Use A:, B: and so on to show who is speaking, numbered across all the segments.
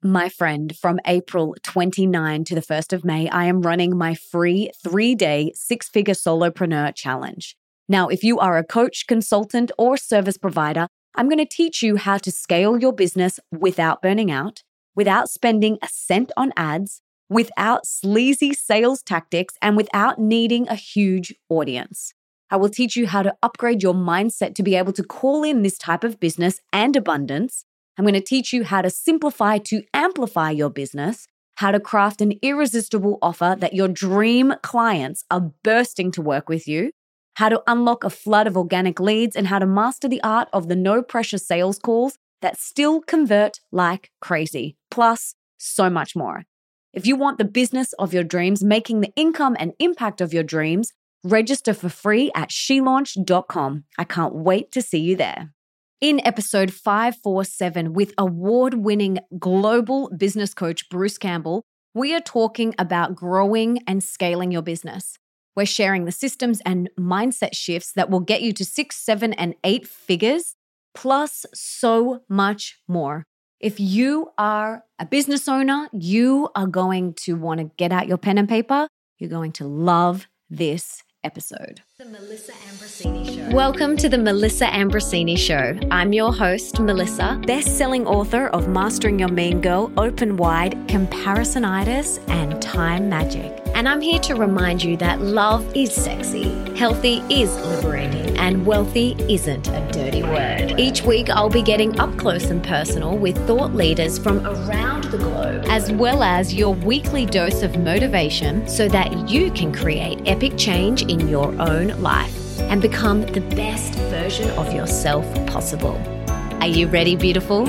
A: My friend, from April 29 to the 1st of May, I am running my free 3-day 6-figure solopreneur challenge. Now, if you are a coach, consultant, or service provider, I'm going to teach you how to scale your business without burning out, without spending a cent on ads, without sleazy sales tactics, and without needing a huge audience. I will teach you how to upgrade your mindset to be able to call in this type of business and abundance. I'm going to teach you how to simplify to amplify your business, how to craft an irresistible offer that your dream clients are bursting to work with you, how to unlock a flood of organic leads, and how to master the art of the no-pressure sales calls that still convert like crazy, plus so much more. If you want the business of your dreams, making the income and impact of your dreams, register for free at shelaunch.com. I can't wait to see you there. In episode 547 with award-winning global business coach Bruce Campbell, we are talking about growing and scaling your business. We're sharing the systems and mindset shifts that will get you to 6, 7, and 8 figures, plus so much more. If you are a business owner, you are going to want to get out your pen and paper. You're going to love this episode. The Melissa Ambrosini Show. Welcome to the Melissa Ambrosini Show. I'm your host, Melissa, best-selling author of Mastering Your Mean Girl, Open Wide, Comparisonitis, and Time Magic. And I'm here to remind you that love is sexy, healthy is liberating, and wealthy isn't a dirty word. Each week, I'll be getting up close and personal with thought leaders from around the globe, as well as your weekly dose of motivation so that you can create epic change in your own life and become the best version of yourself possible. Are you ready, beautiful?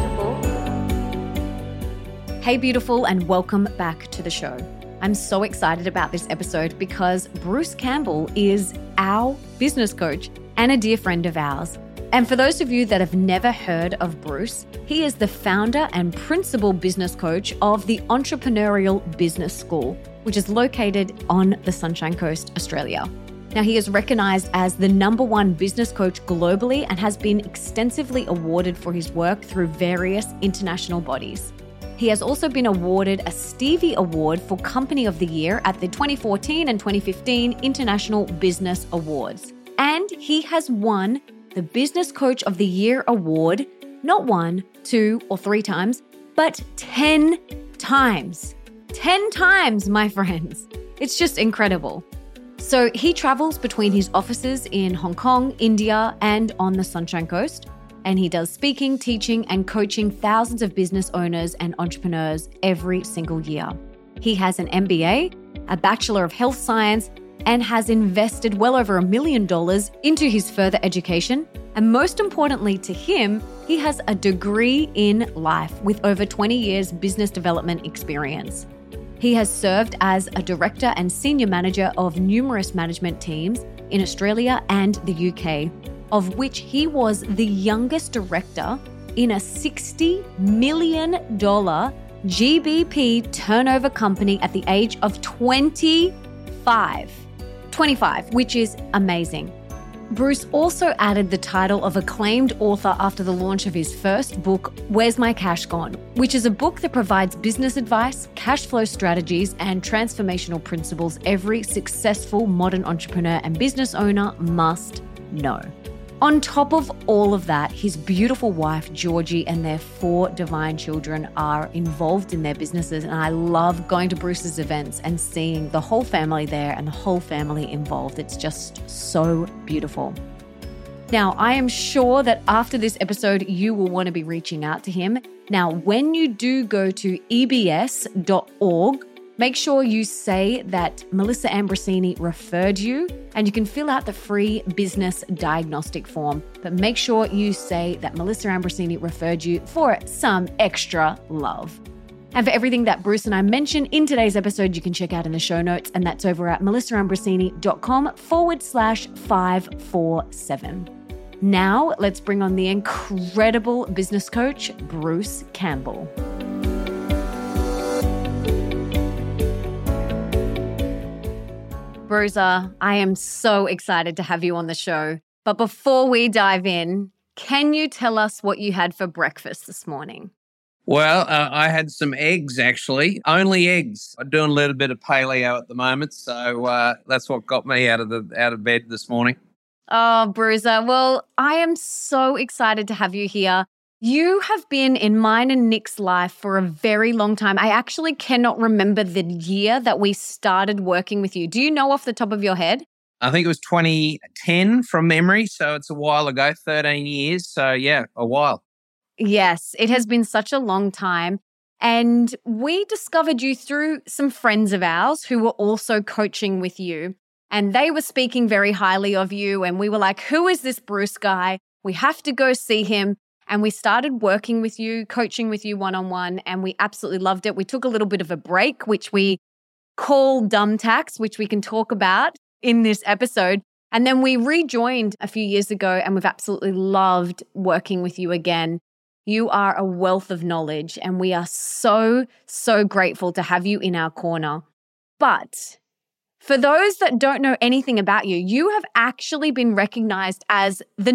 A: Hey, beautiful, and welcome back to the show. I'm so excited about this episode because Bruce Campbell is our business coach and a dear friend of ours. And for those of you that have never heard of Bruce, he is the founder and principal business coach of the Entrepreneurial Business School, which is located on the Sunshine Coast, Australia. Now, he is recognized as the #1 business coach globally and has been extensively awarded for his work through various international bodies. He has also been awarded a Stevie Award for Company of the Year at the 2014 and 2015 International Business Awards. And he has won the Business Coach of the Year award, not 1, 2, or 3 times, but 10 times. 10 times, my friends. It's just incredible. So he travels between his offices in Hong Kong, India, and on the Sunshine Coast. And he does speaking, teaching, and coaching thousands of business owners and entrepreneurs every single year. He has an MBA, a Bachelor of Health Science, and has invested well over $1 million into his further education. And most importantly to him, he has a degree in life with over 20 years business development experience. He has served as a director and senior manager of numerous management teams in Australia and the UK, of which he was the youngest director in a $60 million GBP turnover company at the age of 25, which is amazing. Bruce also added the title of acclaimed author after the launch of his first book, Where's My Cash Gone?, which is a book that provides business advice, cash flow strategies, and transformational principles every successful modern entrepreneur and business owner must know. On top of all of that, his beautiful wife, Georgie, and their 4 divine children are involved in their businesses. And I love going to Bruce's events and seeing the whole family there and the whole family involved. It's just so beautiful. Now, I am sure that after this episode, you will want to be reaching out to him. Now, when you do go to ebs.org, make sure you say that Melissa Ambrosini referred you, and you can fill out the free business diagnostic form. But make sure you say that Melissa Ambrosini referred you for some extra love. And for everything that Bruce and I mentioned in today's episode, you can check out in the show notes, and that's over at melissaambrosini.com/547. Now, let's bring on the incredible business coach, Bruce Campbell. Bruiser, I am so excited to have you on the show. But before we dive in, can you tell us what you had for breakfast this morning?
B: Well, I had some eggs, actually. Only eggs. I'm doing a little bit of paleo at the moment, so that's what got me out of bed this morning.
A: Oh, Bruiser. Well, I am so excited to have you here. You have been in mine and Nick's life for a very long time. I actually cannot remember the year that we started working with you. Do you know off the top of your head?
B: I think it was 2010 from memory, so it's a while ago, 13 years. So, yeah, a while.
A: Yes, it has been such a long time. And we discovered you through some friends of ours who were also coaching with you. And they were speaking very highly of you. And we were like, who is this Bruce guy? We have to go see him. And we started working with you, coaching with you one-on-one. And we absolutely loved it. We took a little bit of a break, which we call dumb tax, which we can talk about in this episode. And then we rejoined a few years ago and we've absolutely loved working with you again. You are a wealth of knowledge and we are so, so grateful to have you in our corner. But for those that don't know anything about you, you have actually been recognized as the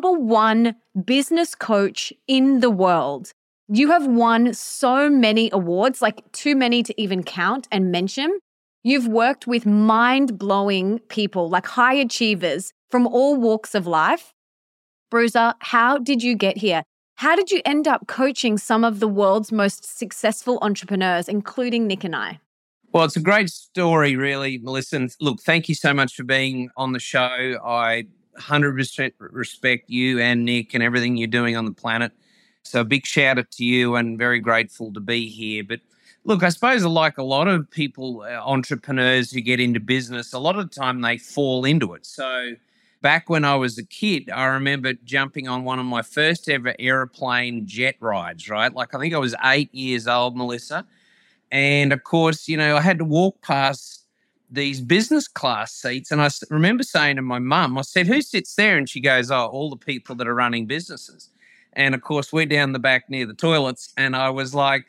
A: #1 business coach in the world. You have won so many awards, like too many to even count and mention. You've worked with mind-blowing people, like high achievers from all walks of life. Bruiser, how did you get here? How did you end up coaching some of the world's most successful entrepreneurs, including Nick and I?
B: Well, it's a great story, really, Melissa. And look, thank you so much for being on the show. I 100% respect you and Nick and everything you're doing on the planet. So a big shout out to you and very grateful to be here. But look, I suppose like a lot of people, entrepreneurs who get into business, a lot of the time they fall into it. So back when I was a kid, I remember jumping on one of my first ever airplane jet rides, right? Like I think I was 8 years old, Melissa. And of course, I had to walk past these business class seats. And I remember saying to my mum, I said, who sits there? And she goes, oh, all the people that are running businesses. And of course, we're down the back near the toilets. And I was like,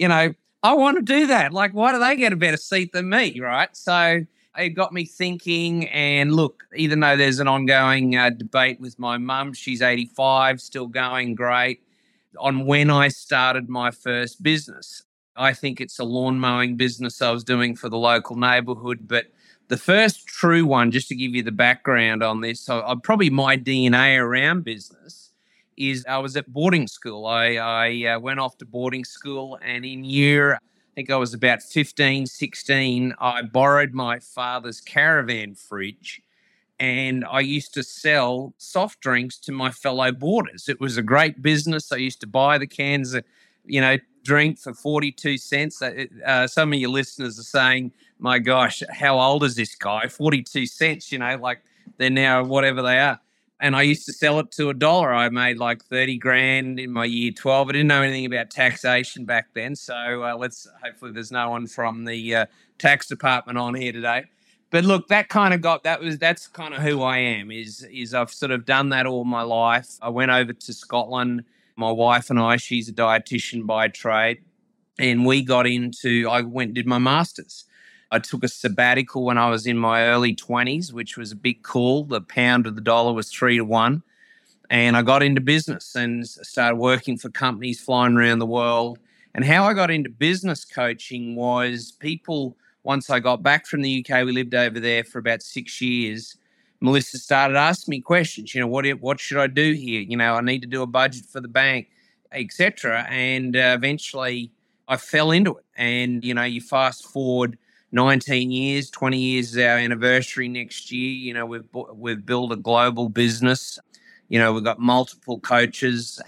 B: I want to do that. Like, why do they get a better seat than me? Right. So it got me thinking. And look, even though there's an ongoing debate with my mum, she's 85, still going great, on when I started my first business. I think it's a lawn mowing business I was doing for the local neighbourhood. But the first true one, just to give you the background on this, so probably my DNA around business is I was at boarding school. I went off to boarding school and I think I was about 15, 16, I borrowed my father's caravan fridge and I used to sell soft drinks to my fellow boarders. It was a great business. I used to buy the cans of, drink for 42 cents. Some of your listeners are saying, my gosh, how old is this guy? 42 cents, like they're now whatever they are. And I used to sell it to $1. I made like 30 grand in my year 12. I didn't know anything about taxation back then. So hopefully there's no one from the tax department on here today. But look, that's kind of who I am is I've sort of done that all my life. I went over to Scotland. My wife and I, she's a dietitian by trade, and I went and did my master's. I took a sabbatical when I was in my early 20s, which was a big call. The pound to the dollar was 3-1. And I got into business and started working for companies flying around the world. And how I got into business coaching was once I got back from the UK, we lived over there for about 6 years. Melissa started asking me questions, what should I do here? I need to do a budget for the bank, etc. And eventually I fell into it. And, you fast forward 19 years, 20 years is our anniversary next year. We've built a global business. We've got multiple coaches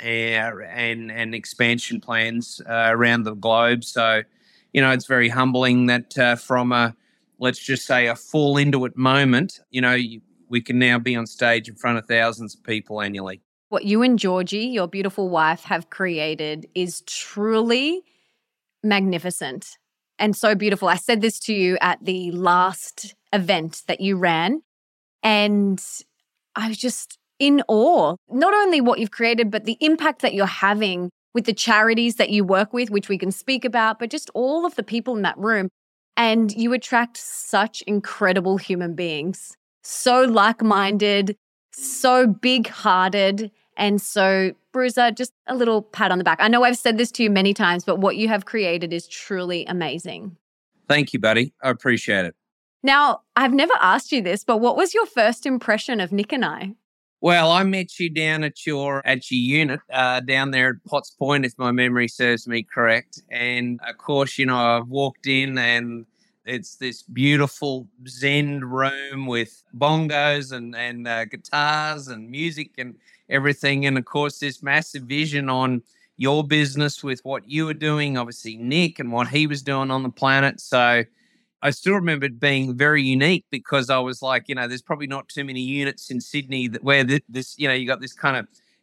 B: and expansion plans around the globe. So, it's very humbling that from let's just say a fall into it moment, we can now be on stage in front of thousands of people annually.
A: What you and Georgie, your beautiful wife, have created is truly magnificent and so beautiful. I said this to you at the last event that you ran, and I was just in awe, not only what you've created, but the impact that you're having with the charities that you work with, which we can speak about, but just all of the people in that room. And you attract such incredible human beings, so like-minded, so big-hearted. And so, Bruiser, just a little pat on the back. I know I've said this to you many times, but what you have created is truly amazing.
B: Thank you, buddy. I appreciate it.
A: Now, I've never asked you this, but what was your first impression of Nick and I?
B: Well, I met you down at your unit down there at Potts Point, if my memory serves me correct. And of course, I've walked in and it's this beautiful Zen room with bongos and guitars and music and everything. And of course, this massive vision on your business with what you were doing, obviously Nick and what he was doing on the planet. So I still remember it being very unique because I was like, there's probably not too many units in Sydney where this, you got this kind of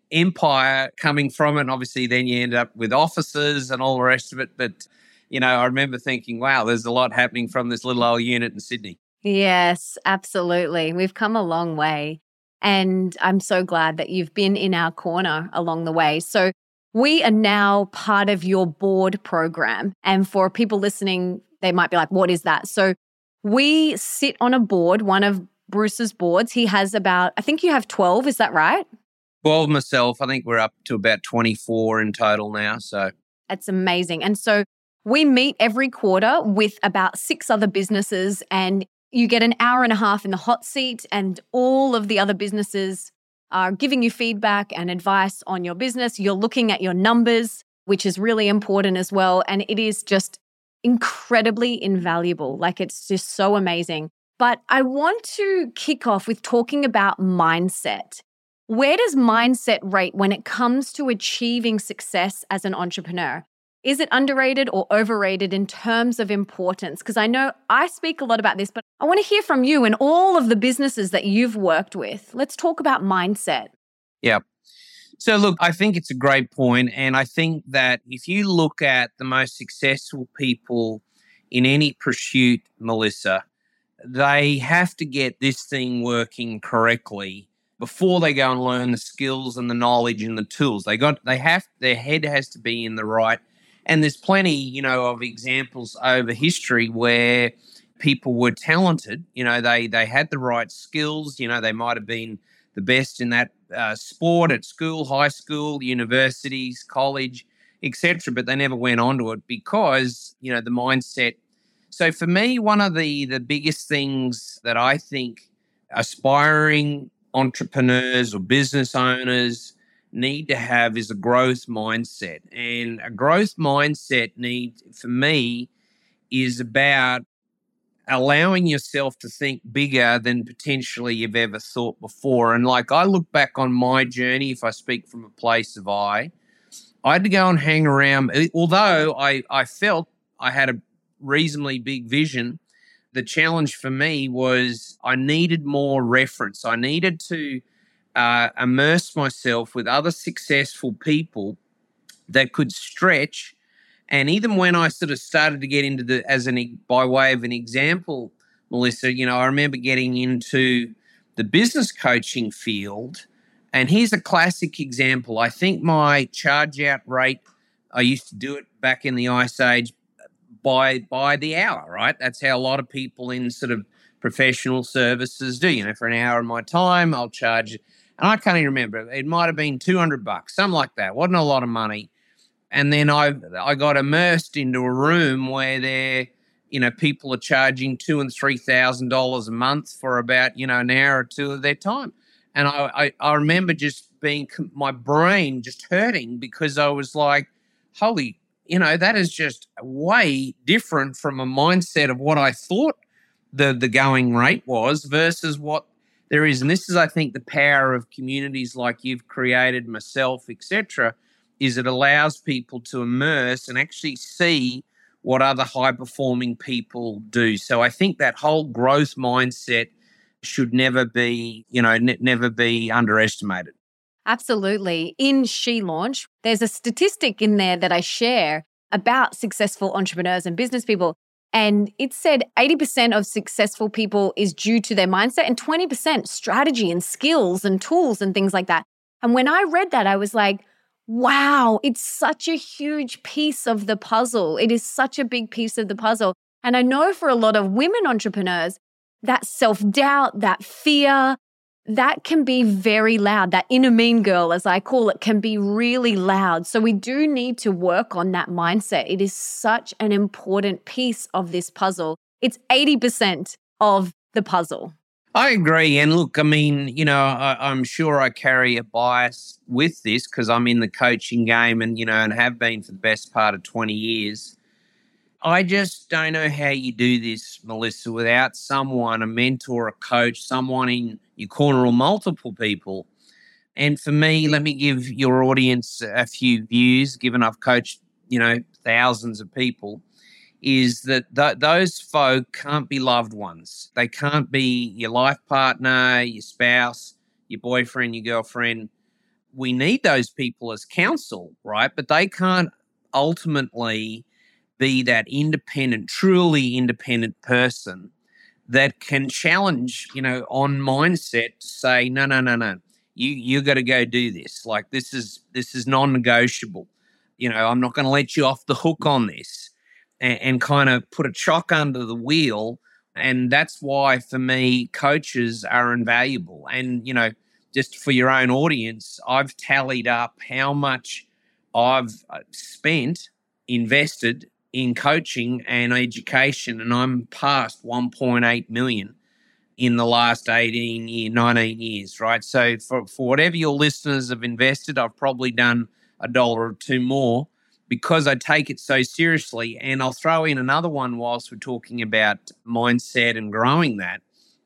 B: empire coming from it. And obviously then you end up with offices and all the rest of it. But, I remember thinking, wow, there's a lot happening from this little old unit in Sydney.
A: Yes, absolutely. We've come a long way. And I'm so glad that you've been in our corner along the way. So we are now part of your board program. And for people listening, they might be like, what is that? So we sit on a board, one of Bruce's boards. He has about, I think you have 12, is that right?
B: 12 myself. I think we're up to about 24 in total now. So
A: it's amazing. And so we meet every quarter with about 6 other businesses, and you get an hour and a half in the hot seat, and all of the other businesses are giving you feedback and advice on your business. You're looking at your numbers, which is really important as well. And it is just incredibly invaluable. Like, it's just so amazing. But I want to kick off with talking about mindset. Where does mindset rate when it comes to achieving success as an entrepreneur? Is it underrated or overrated in terms of importance? Because I know I speak a lot about this, but I want to hear from you and all of the businesses that you've worked with. Let's talk about mindset.
B: Yeah. So look, I think it's a great point. And I think that if you look at the most successful people in any pursuit, Melissa, they have to get this thing working correctly before they go and learn the skills and the knowledge and the tools. Their head has to be in the right. And there's plenty, of examples over history where people were talented. They had the right skills. They might have been the best in that sport at school, high school, universities, college, etc. But they never went on to it because, the mindset. So for me, one of the biggest things that I think aspiring entrepreneurs or business owners need to have is a growth mindset. And a growth mindset for me, is about allowing yourself to think bigger than potentially you've ever thought before. And like, I look back on my journey, if I speak from a place of I had to go and hang around. Although I felt I had a reasonably big vision, the challenge for me was I needed more reference. I needed to immerse myself with other successful people that could stretch. And even when I sort of started to get into by way of an example, Melissa, I remember getting into the business coaching field. And here's a classic example. I think my charge out rate, I used to do it back in the Ice Age by the hour, right? That's how a lot of people in sort of professional services do. For an hour of my time, I'll charge, and I can't even remember. It might have been $200, something like that. Wasn't a lot of money. And then I got immersed into a room where people are charging $2,000 and $3,000 a month for about, an hour or two of their time. And I remember just my brain just hurting because I was like, holy, that is just way different from a mindset of what I thought the going rate was versus what there is. And this is, I think, the power of communities like you've created, myself, etc., is it allows people to immerse and actually see what other high-performing people do. So I think that whole growth mindset should never be, never be underestimated.
A: Absolutely. In She Launch, there's a statistic in there that I share about successful entrepreneurs and business people. And it said 80% of successful people is due to their mindset and 20% strategy and skills and tools and things like that. And when I read that, I was like, wow, it's such a huge piece of the puzzle. It is such a big piece of the puzzle. And I know for a lot of women entrepreneurs, that self-doubt, that fear, that can be very loud. That inner mean girl, as I call it, can be really loud. So we do need to work on that mindset. It is such an important piece of this puzzle. It's 80% of the puzzle.
B: I agree. And look, I mean, I'm sure I carry a bias with this because I'm in the coaching game and have been for the best part of 20 years. I just don't know how you do this, Melissa, without someone, a mentor, a coach, someone in your corner or multiple people. And for me, let me give your audience a few views, given I've coached, thousands of people, is that those folk can't be loved ones. They can't be your life partner, your spouse, your boyfriend, your girlfriend. We need those people as counsel, right? But they can't ultimately be that independent, truly independent person that can challenge, on mindset to say, no. You got to go do this. Like this is non-negotiable. I'm not going to let you off the hook on this, and kind of put a chock under the wheel. And that's why, for me, coaches are invaluable. And, just for your own audience, I've tallied up how much I've spent, invested in coaching and education, and I'm past 1.8 million in the last 19 years, right? So for whatever your listeners have invested, I've probably done $1 or $2 more because I take it so seriously. And I'll throw in another one whilst we're talking about mindset and growing that,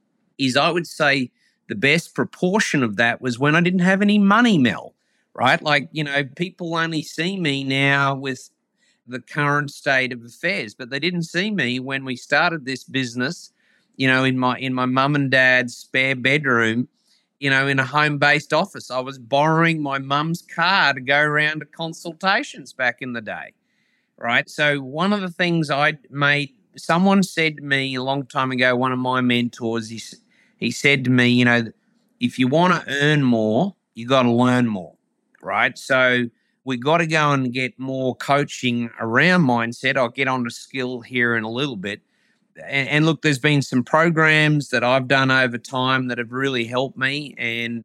B: is I would say the best proportion of that was when I didn't have any money, Mel, right? Like, people only see me now with the current state of affairs, but they didn't see me when we started this business, in my mum and dad's spare bedroom, in a home-based office. I was borrowing my mum's car to go around to consultations back in the day, right? So one of the things someone said to me a long time ago, one of my mentors, he said to me, if you want to earn more, you got to learn more, right? So we got to go and get more coaching around mindset. I'll get onto skill here in a little bit. And look, there's been some programs that I've done over time that have really helped me. And,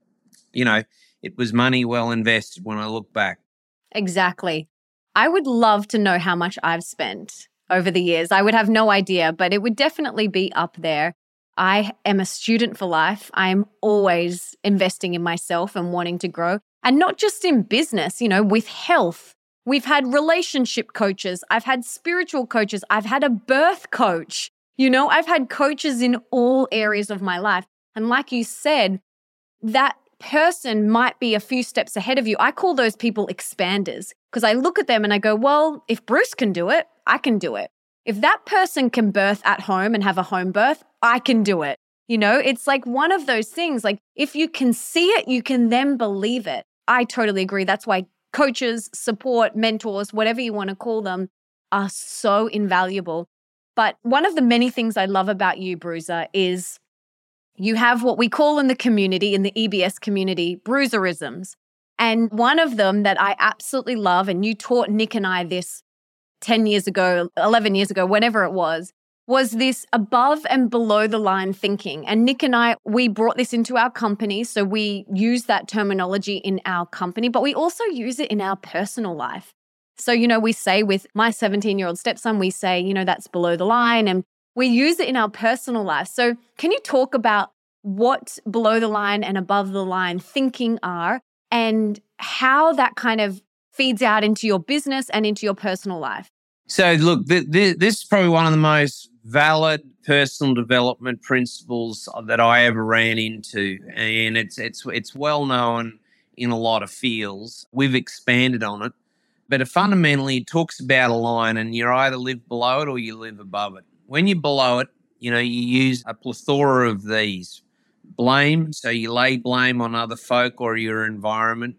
B: it was money well invested when I look back.
A: Exactly. I would love to know how much I've spent over the years. I would have no idea, but it would definitely be up there. I am a student for life. I'm always investing in myself and wanting to grow. And not just in business, with health. We've had relationship coaches. I've had spiritual coaches. I've had a birth coach. I've had coaches in all areas of my life. And like you said, that person might be a few steps ahead of you. I call those people expanders because I look at them and I go, well, if Bruce can do it, I can do it. If that person can birth at home and have a home birth, I can do it. It's like one of those things, like if you can see it, you can then believe it. I totally agree. That's why coaches, support, mentors, whatever you want to call them, are so invaluable. But one of the many things I love about you, Bruiser, is you have what we call in the community, in the EBS community, bruiserisms. And one of them that I absolutely love, and you taught Nick and I this 10 years ago, 11 years ago, whenever it was this above and below the line thinking. And Nick and I, we brought this into our company. So we use that terminology in our company, but we also use it in our personal life. So, we say with my 17-year-old stepson, we say, that's below the line, and we use it in our personal life. So can you talk about what below the line and above the line thinking are and how that kind of feeds out into your business and into your personal life?
B: So look, this is probably one of the most valid personal development principles that I ever ran into. And it's well known in a lot of fields. We've expanded on it. But fundamentally, it talks about a line, and you either live below it or you live above it. When you're below it, you use a plethora of these. Blame, so you lay blame on other folk or your environment.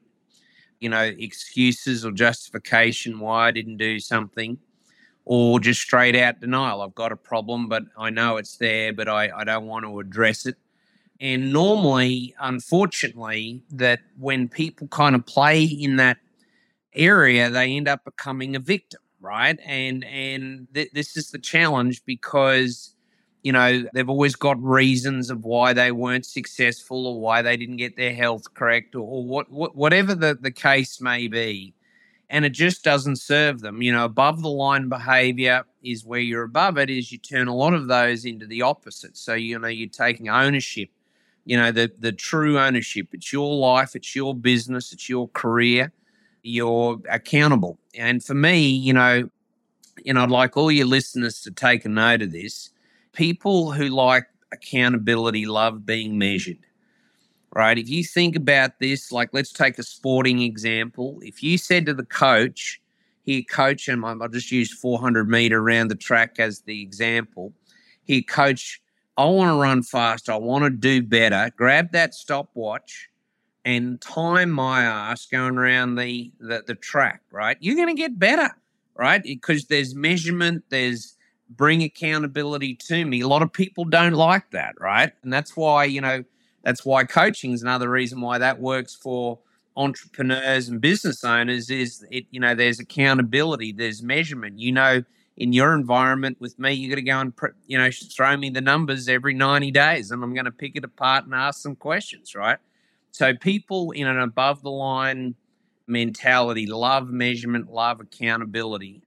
B: Excuses or justification why I didn't do something. Or just straight out denial. I've got a problem, but I know it's there, but I don't want to address it. And normally, unfortunately, that when people kind of play in that area, they end up becoming a victim, right? And this is the challenge because, They've always got reasons of why they weren't successful or why they didn't get their health correct or whatever the case may be. And it just doesn't serve them. Above the line behavior is where you're above it, is you turn a lot of those into the opposite. So, you're taking ownership, the true ownership. It's your life, it's your business, it's your career. You're accountable. And for me, I'd like all your listeners to take a note of this. People who like accountability love being measured. Right? If you think about this, like let's take a sporting example. If you said to the coach, here, coach, and I'll just use 400 meter around the track as the example. Here, coach, I want to run faster. I want to do better. Grab that stopwatch and time my ass going around the track, right? You're going to get better, right? Because there's measurement, there's bring accountability to me. A lot of people don't like that, right? And that's why, that's why coaching is another reason why that works for entrepreneurs and business owners is there's accountability, there's measurement. In your environment with me, you got to go and, throw me the numbers every 90 days and I'm going to pick it apart and ask some questions, right? So people in an above the line mentality love measurement, love accountability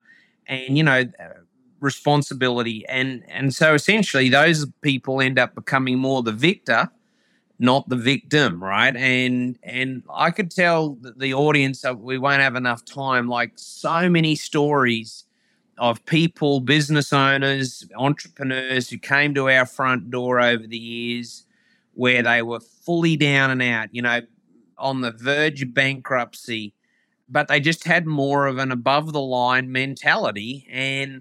B: and, responsibility. And so essentially those people end up becoming more the victor, not the victim, right? And I could tell the audience, we won't have enough time, like so many stories of people, business owners, entrepreneurs who came to our front door over the years where they were fully down and out, on the verge of bankruptcy, but they just had more of an above the line mentality. And,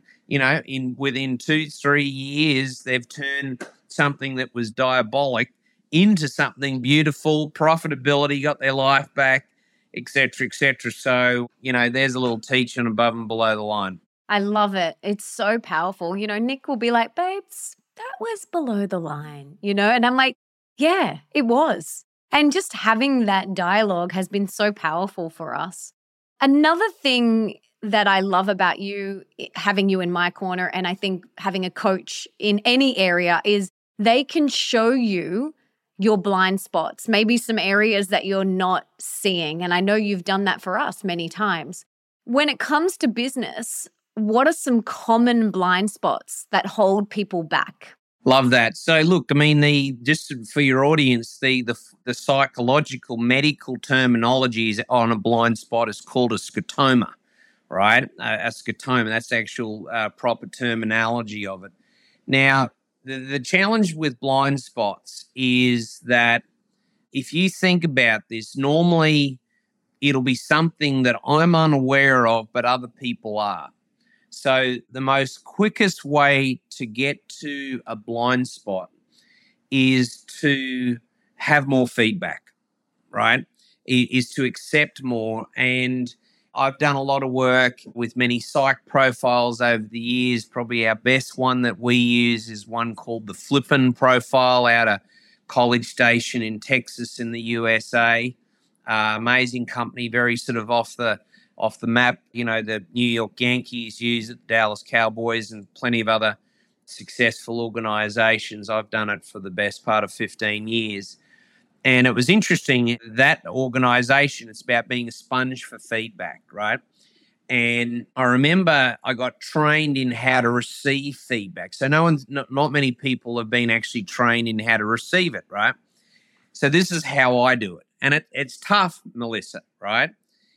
B: within 2-3 years, they've turned something that was diabolic into something beautiful, profitability, got their life back, et cetera, et cetera. So, there's a little teaching above and below the line.
A: I love it. It's so powerful. Nick will be like, babes, that was below the line, and I'm like, yeah, it was. And just having that dialogue has been so powerful for us. Another thing that I love about you, having you in my corner, and I think having a coach in any area is they can show you your blind spots, maybe some areas that you're not seeing. And I know you've done that for us many times. When it comes to business, what are some common blind spots that hold people back?
B: Love that. So look, just for your audience, the psychological medical terminology is on a blind spot is called a scotoma, right? A scotoma, that's the actual proper terminology of it. Now, the challenge with blind spots is that if you think about this, normally it'll be something that I'm unaware of, but other people are. So the most quickest way to get to a blind spot is to have more feedback, right? Is to accept more. And I've done a lot of work with many psych profiles over the years. Probably our best one that we use is one called the Flippin profile out of College Station in Texas in the USA. Amazing company, very sort of off the map. The New York Yankees use it, Dallas Cowboys, and plenty of other successful organizations. I've done it for the best part of 15 years. And it was interesting, that organization, it's about being a sponge for feedback, right? And I remember I got trained in how to receive feedback. So not many people have been actually trained in how to receive it, right? So this is how I do it. And it's tough, Melissa, right?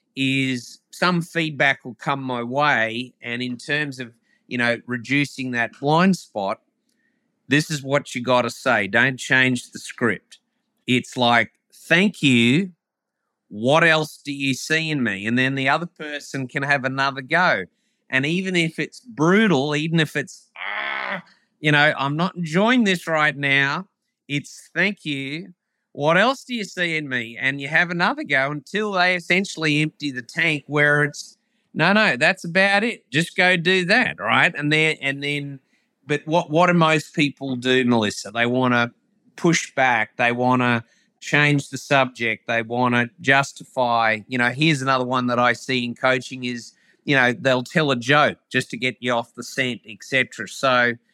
B: Is some feedback will come my way. And in terms of, reducing that blind spot, this is what you got to say. Don't change the script. It's like, thank you. What else do you see in me? And then the other person can have another go. And even if it's brutal, even if it's, I'm not enjoying this right now, it's thank you. What else do you see in me? And you have another go until they essentially empty the tank where it's, no, that's about it. Just go do that, right? And then, but what do most people do, Melissa? They want to push back. They want to change the subject. They want to justify. Here's another one that I see in coaching is, they'll tell a joke just to get you off the scent, etc. So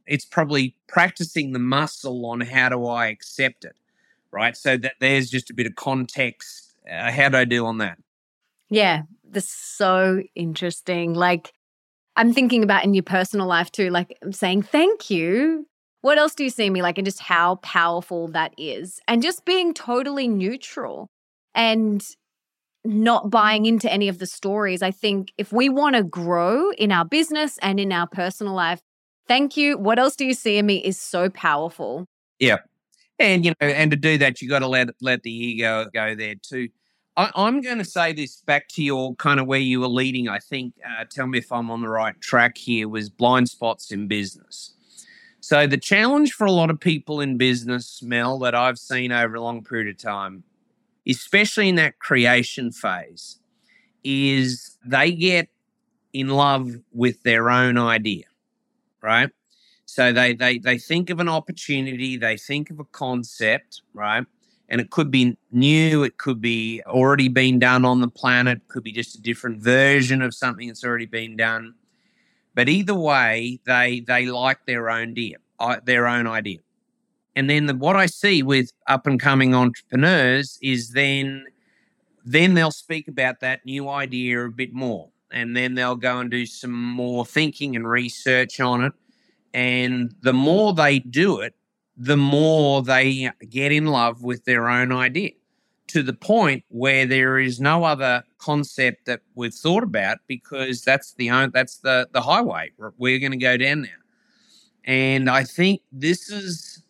B: it's probably practicing the muscle on how do I accept it, right? So that there's just a bit of context. How do I do on that?
A: Yeah, that's so interesting. Like, I'm thinking about in your personal life too, like I'm saying thank you. What else do you see me like, and just how powerful that is? And just being totally neutral and not buying into any of the stories. I think if we want to grow in our business and in our personal life, thank you. What else do you see in me is so powerful.
B: Yeah. And, and to do that, you got to let the ego go there too. I'm going to say this back to your kind of where you were leading, I think, tell me if I'm on the right track here, was blind spots in business. So the challenge for a lot of people in business, Mel, that I've seen over a long period of time, especially in that creation phase, is they get in love with their own idea, right? So they think of an opportunity, they think of a concept, right? And it could be new, it could be already been done on the planet, could be just a different version of something that's already been done. But either way, they like their own idea. And then what I see with up and coming entrepreneurs is then they'll speak about that new idea a bit more. And then they'll go and do some more thinking and research on it. And the more they do it, the more they get in love with their own idea, to the point where there is no other concept that we've thought about, because that's the highway. We're going to go down now. And I think this has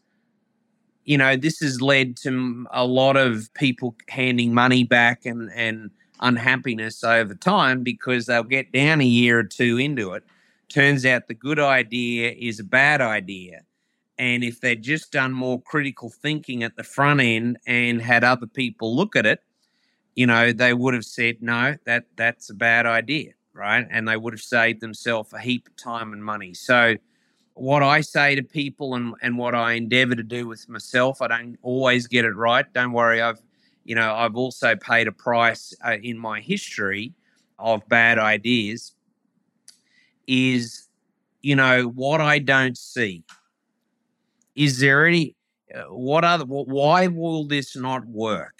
B: led to a lot of people handing money back and unhappiness over time, because they'll get down a year or two into it. Turns out the good idea is a bad idea. And if they'd just done more critical thinking at the front end and had other people look at it, they would have said, no, that's a bad idea, right? And they would have saved themselves a heap of time and money. So what I say to people and what I endeavor to do with myself, I don't always get it right. Don't worry. I've also paid a price in my history of bad ideas, is, what I don't see. Is there any, why will this not work?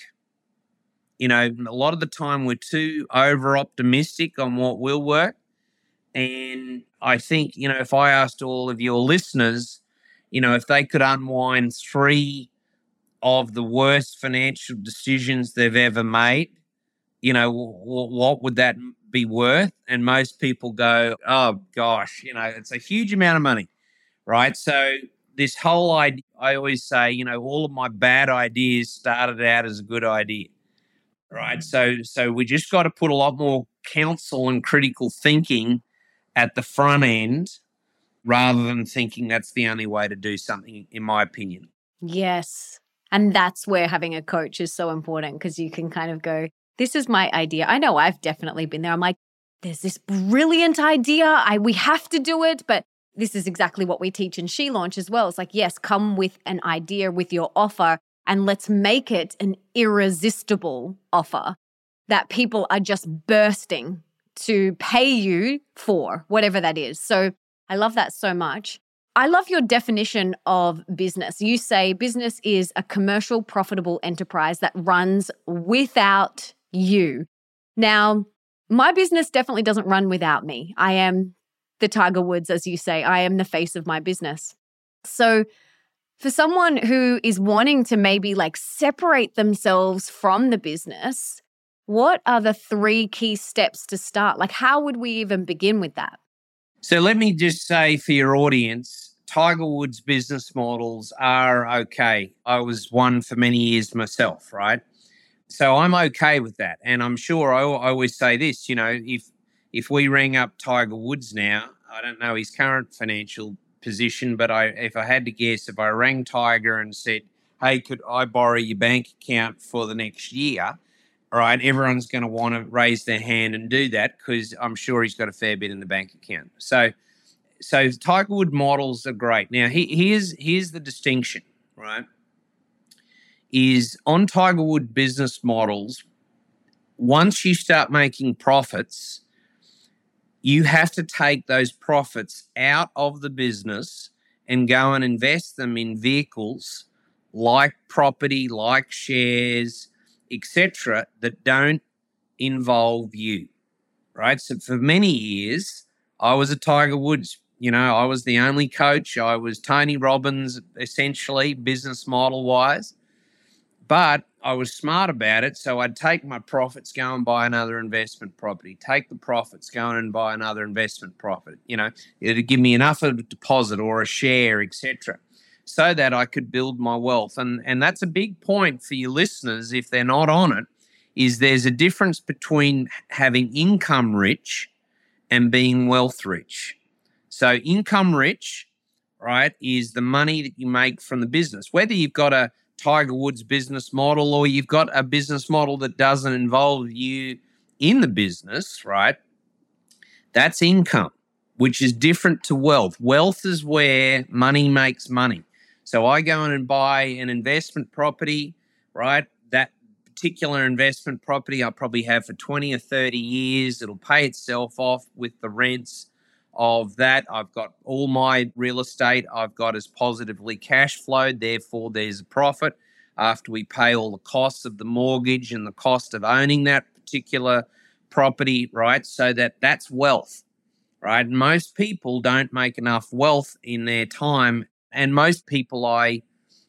B: A lot of the time we're too over optimistic on what will work. And I think, if I asked all of your listeners, if they could unwind 3 of the worst financial decisions they've ever made, what would that be worth? And most people go, oh gosh, it's a huge amount of money, right? So this whole idea, I always say, all of my bad ideas started out as a good idea, right? So we just got to put a lot more counsel and critical thinking at the front end, rather than thinking that's the only way to do something, in my opinion.
A: Yes. And that's where having a coach is so important, because you can kind of go, this is my idea. I know I've definitely been there. I'm like, there's this brilliant idea. We have to do it. But this is exactly what we teach in She Launch as well. It's like, yes, come with an idea, with your offer, and let's make it an irresistible offer that people are just bursting to pay you for, whatever that is. So I love that so much. I love your definition of business. You say business is a commercial, profitable enterprise that runs without you. Now, my business definitely doesn't run without me. I am the Tiger Woods, as you say. I am the face of my business. So for someone who is wanting to maybe like separate themselves from the business, what are the 3 key steps to start? Like, how would we even begin with that?
B: So let me just say for your audience, Tiger Woods business models are okay. I was one for many years myself, right? So I'm okay with that. And I'm sure I always say this, if we rang up Tiger Woods now, I don't know his current financial position, but if I had to guess, if I rang Tiger and said, hey, could I borrow your bank account for the next year? All right, everyone's going to want to raise their hand and do that, because I'm sure he's got a fair bit in the bank account. So Tiger Woods models are great. Now, here's the distinction, right? Is on Tiger Woods business models, once you start making profits, you have to take those profits out of the business and go and invest them in vehicles like property, like shares, etc., that don't involve you, right? So for many years, I was a Tiger Woods. I was the only coach. I was Tony Robbins, essentially, business model-wise. But I was smart about it, so I'd take my profits, go and buy another investment property, take the profits, go and buy another investment property. It'd give me enough of a deposit or a share, etc., so that I could build my wealth. And that's a big point for your listeners, if they're not on it, is there's a difference between having income rich and being wealth rich. So income rich, right, is the money that you make from the business, whether you've got a Tiger Woods business model or you've got a business model that doesn't involve you in the business, right? That's income, which is different to wealth. Wealth is where money makes money. So I go in and buy an investment property, right? That particular investment property I'll probably have for 20 or 30 years. It'll pay itself off with the rents of that. I've got all my real estate I've got is positively cash flowed. Therefore, there's a profit after we pay all the costs of the mortgage and the cost of owning that particular property, right? So that's wealth, right? And most people don't make enough wealth in their time. And most people I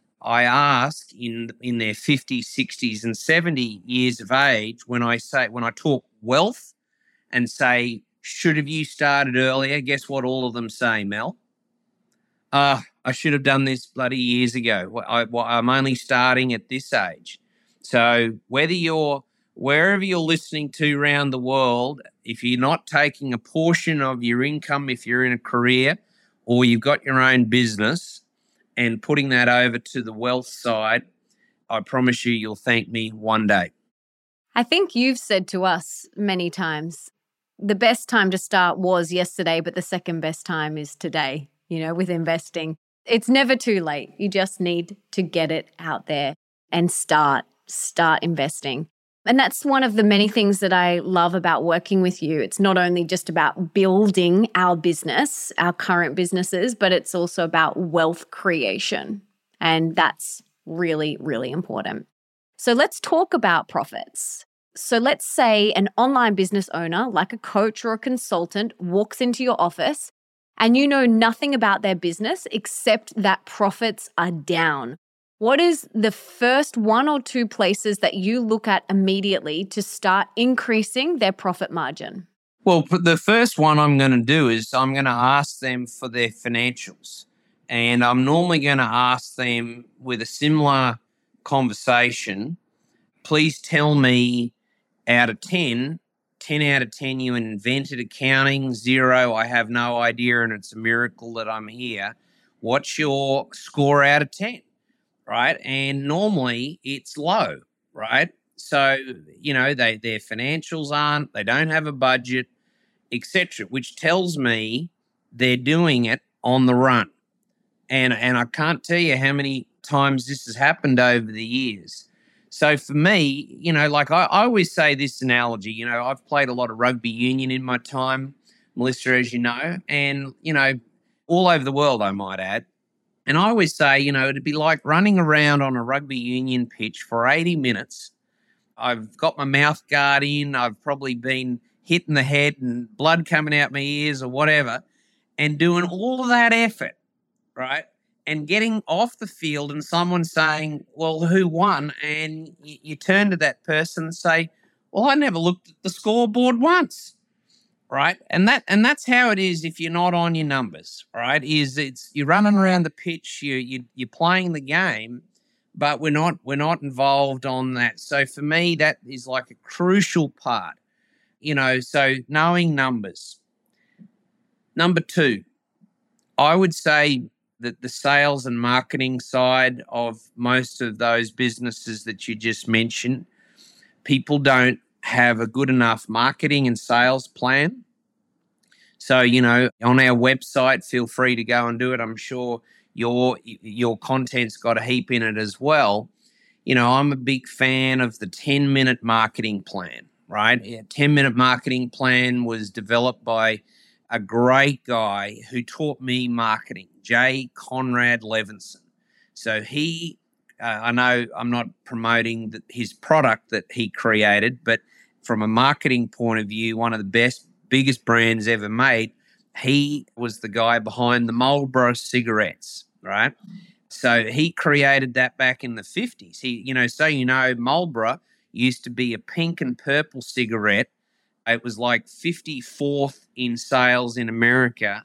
B: ask in their 50s, 60s, and 70 years of age, when I talk wealth and say, should have you started earlier? Guess what all of them say, Mel? I should have done this bloody years ago. I'm only starting at this age. So wherever you're listening to around the world, if you're not taking a portion of your income, if you're in a career or you've got your own business and putting that over to the wealth side, I promise you'll thank me one day.
A: I think you've said to us many times, the best time to start was yesterday, but the second best time is today, with investing. It's never too late. You just need to get it out there and start investing. And that's one of the many things that I love about working with you. It's not only just about building our business, our current businesses, but it's also about wealth creation. And that's really, really important. So let's talk about profits. So let's say an online business owner, like a coach or a consultant, walks into your office and you know nothing about their business except that profits are down. What is the first one or two places that you look at immediately to start increasing their profit margin?
B: Well, the first one I'm going to do is I'm going to ask them for their financials. And I'm normally going to ask them with a similar conversation, please tell me out of 10 out of 10, you invented accounting. 0, I have no idea and it's a miracle that I'm here. What's your score out of 10? Right? And normally it's low, right? So, their financials they don't have a budget, etc., which tells me they're doing it on the run. And I can't tell you how many times this has happened over the years. So for me, I always say this analogy, I've played a lot of rugby union in my time, Melissa, as you know, and, all over the world, I might add. And I always say, it'd be like running around on a rugby union pitch for 80 minutes. I've got my mouth guard in. I've probably been hit in the head and blood coming out my ears or whatever, and doing all of that effort, right? And getting off the field and someone saying, well, who won? And you turn to that person and say, well, I never looked at the scoreboard once. Right. And that's how it is if you're not on your numbers, right? You're running around the pitch, you're playing the game, but we're not involved on that. So for me, that is like a crucial part, so knowing numbers. Number 2, I would say that the sales and marketing side of most of those businesses that you just mentioned, people don't have a good enough marketing and sales plan. So, on our website, feel free to go and do it. I'm sure your content's got a heap in it as well. I'm a big fan of the 10-minute marketing plan, right? A 10-minute marketing plan was developed by a great guy who taught me marketing, J. Conrad Levinson. So I know I'm not promoting his product that he created, but from a marketing point of view, one of the biggest brands ever made, he was the guy behind the Marlboro cigarettes, right? So he created that back in the 50s. Marlboro used to be a pink and purple cigarette. It was like 54th in sales in America.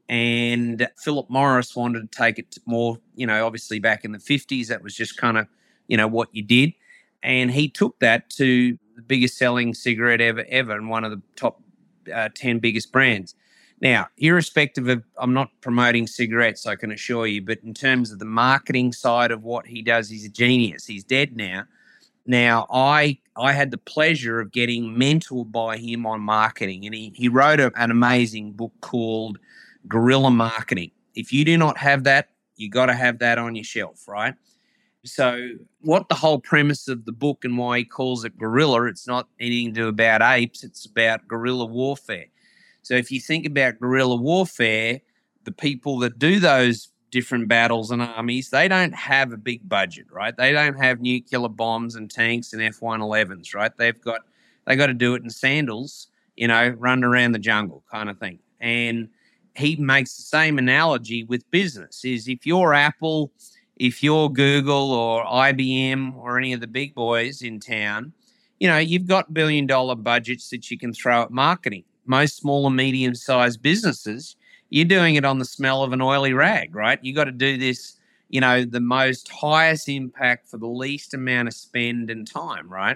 B: And Philip Morris wanted to take it to more, obviously back in the 50s, that was just kind of, what you did. And he took that to the biggest selling cigarette ever, and one of the top 10 biggest brands. Now, irrespective of, I'm not promoting cigarettes, I can assure you, but in terms of the marketing side of what he does, he's a genius. He's dead now. Now, I had the pleasure of getting mentored by him on marketing, and he wrote an amazing book called Guerrilla Marketing. If you do not have that, you got to have that on your shelf, right? So what the whole premise of the book and why he calls it guerrilla, it's not anything to do about apes, it's about guerrilla warfare. So if you think about guerrilla warfare, the people that do those different battles and armies, they don't have a big budget, right? They don't have nuclear bombs and tanks and F-111s, right? They got to do it in sandals, run around the jungle kind of thing. And he makes the same analogy with business, is if you're Apple, if you're Google or IBM or any of the big boys in town, you've got billion-dollar budgets that you can throw at marketing. Most small and medium-sized businesses, you're doing it on the smell of an oily rag, right? You got to do this, the most highest impact for the least amount of spend and time, right?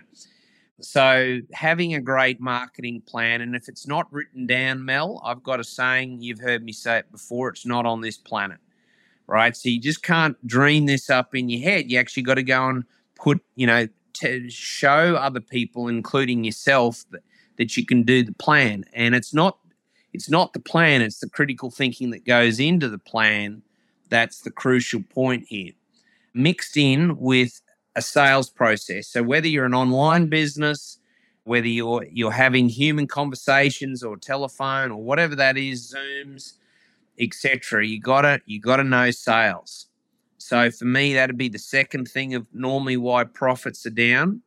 B: So having a great marketing plan, and if it's not written down, Mel, I've got a saying, you've heard me say it before, it's not on this planet, right? So you just can't dream this up in your head. You actually got to go and put, to show other people, including yourself, that you can do the plan. And it's not the plan, it's the critical thinking that goes into the plan that's the crucial point here. Mixed in with a sales process. So whether you're an online business, whether you're having human conversations or telephone or whatever that is, Zooms, etc., you gotta know sales. So for me, that'd be the second thing of normally why profits are down.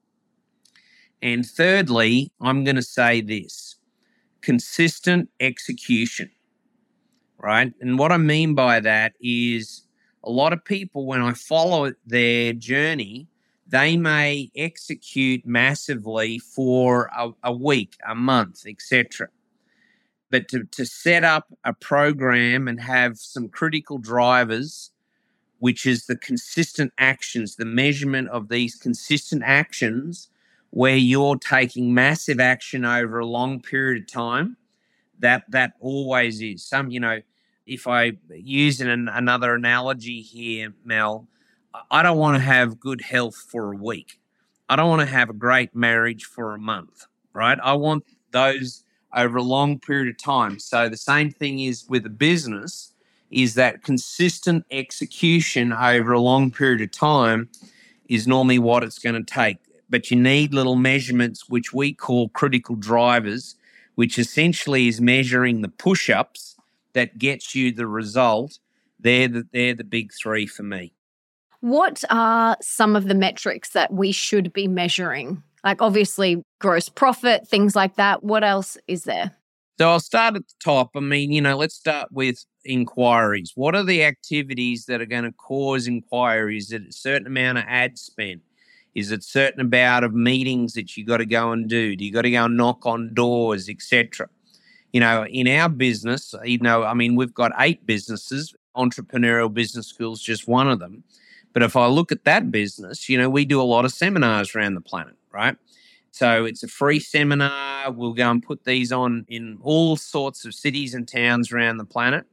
B: And thirdly, I'm going to say this: consistent execution, right? And what I mean by that is a lot of people, when I follow their journey, they may execute massively for a week, a month, etc. But to set up a program and have some critical drivers, which is the consistent actions, the measurement of these consistent actions, where you're taking massive action over a long period of time, that always is. If I use another analogy here, Mel, I don't want to have good health for a week. I don't want to have a great marriage for a month, right? I want those over a long period of time. So the same thing is with a business, is that consistent execution over a long period of time is normally what it's going to take. But you need little measurements, which we call critical drivers, which essentially is measuring the push-ups that gets you the result. They're the big three for me.
C: What are some of the metrics that we should be measuring? Like obviously gross profit, things like that. What else is there?
B: So I'll start at the top. Let's start with inquiries. What are the activities that are going to cause inquiries? Is it a certain amount of ad spend? Is it certain amount of meetings that you got to go and do? Do you got to go and knock on doors, etc.? In our business, we've got 8 businesses. Entrepreneurial Business School's just one of them. But if I look at that business, we do a lot of seminars around the planet, right? So it's a free seminar. We'll go and put these on in all sorts of cities and towns around the planet.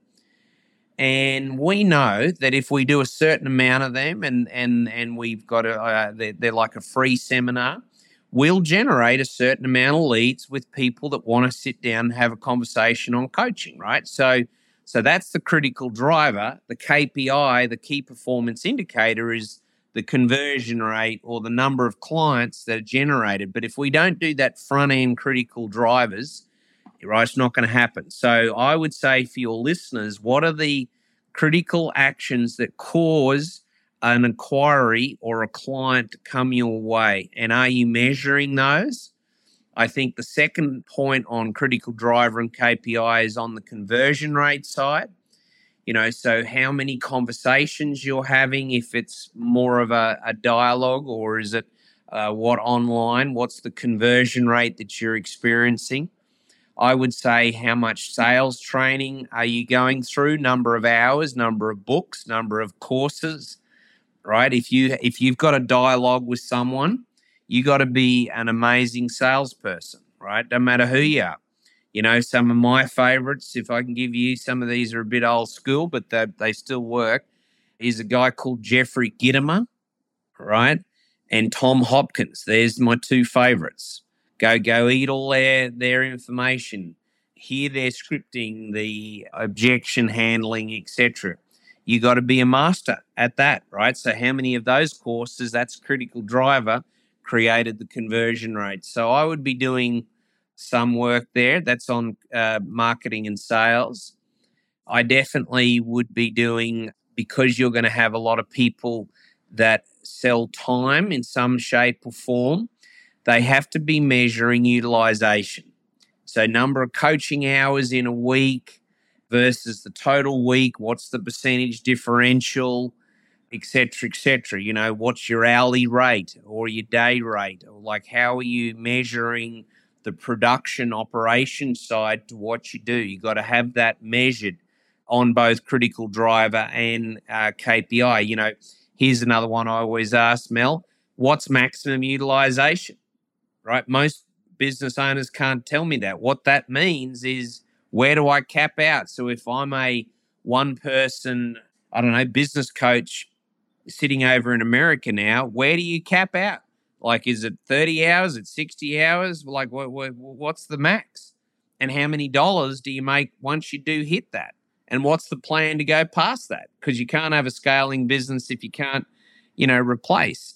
B: And we know that if we do a certain amount of them and we've got they're like a free seminar, we'll generate a certain amount of leads with people that want to sit down and have a conversation on coaching, right? So that's the critical driver. The KPI, the key performance indicator, is the conversion rate or the number of clients that are generated. But if we don't do that front-end critical drivers, right? It's not going to happen. So I would say for your listeners, what are the critical actions that cause an inquiry or a client to come your way? And are you measuring those? I think the second point on critical driver and KPI is on the conversion rate side. So how many conversations you're having, if it's more of a dialogue, or is it what's the conversion rate that you're experiencing? I would say, how much sales training are you going through? Number of hours, number of books, number of courses, right? If you've got a dialogue with someone, you got to be an amazing salesperson, right? Don't matter who you are. Some of my favorites, if I can give you, some of these are a bit old school, but they still work, is a guy called Jeffrey Gitomer, right? And Tom Hopkins. There's my two favorites. Go eat all their information, hear their scripting, the objection handling, etc. You got to be a master at that, right? So how many of those courses, that's critical driver, created the conversion rate? So I would be doing some work there. That's on marketing and sales. I definitely would be doing, because you're going to have a lot of people that sell time in some shape or form, they have to be measuring utilization. So number of coaching hours in a week versus the total week, what's the percentage differential, et cetera, what's your hourly rate or your day rate? Or like, how are you measuring the production operation side to what you do? You got to have that measured on both critical driver and KPI. Here's another one I always ask, Mel, what's maximum utilization, right? Most business owners can't tell me that. What that means is, where do I cap out? So if I'm a one person, business coach sitting over in America now, where do you cap out? Like, is it 30 hours? Is it 60 hours? Like, what's the max? And how many dollars do you make once you do hit that? And what's the plan to go past that? Because you can't have a scaling business if you can't, replace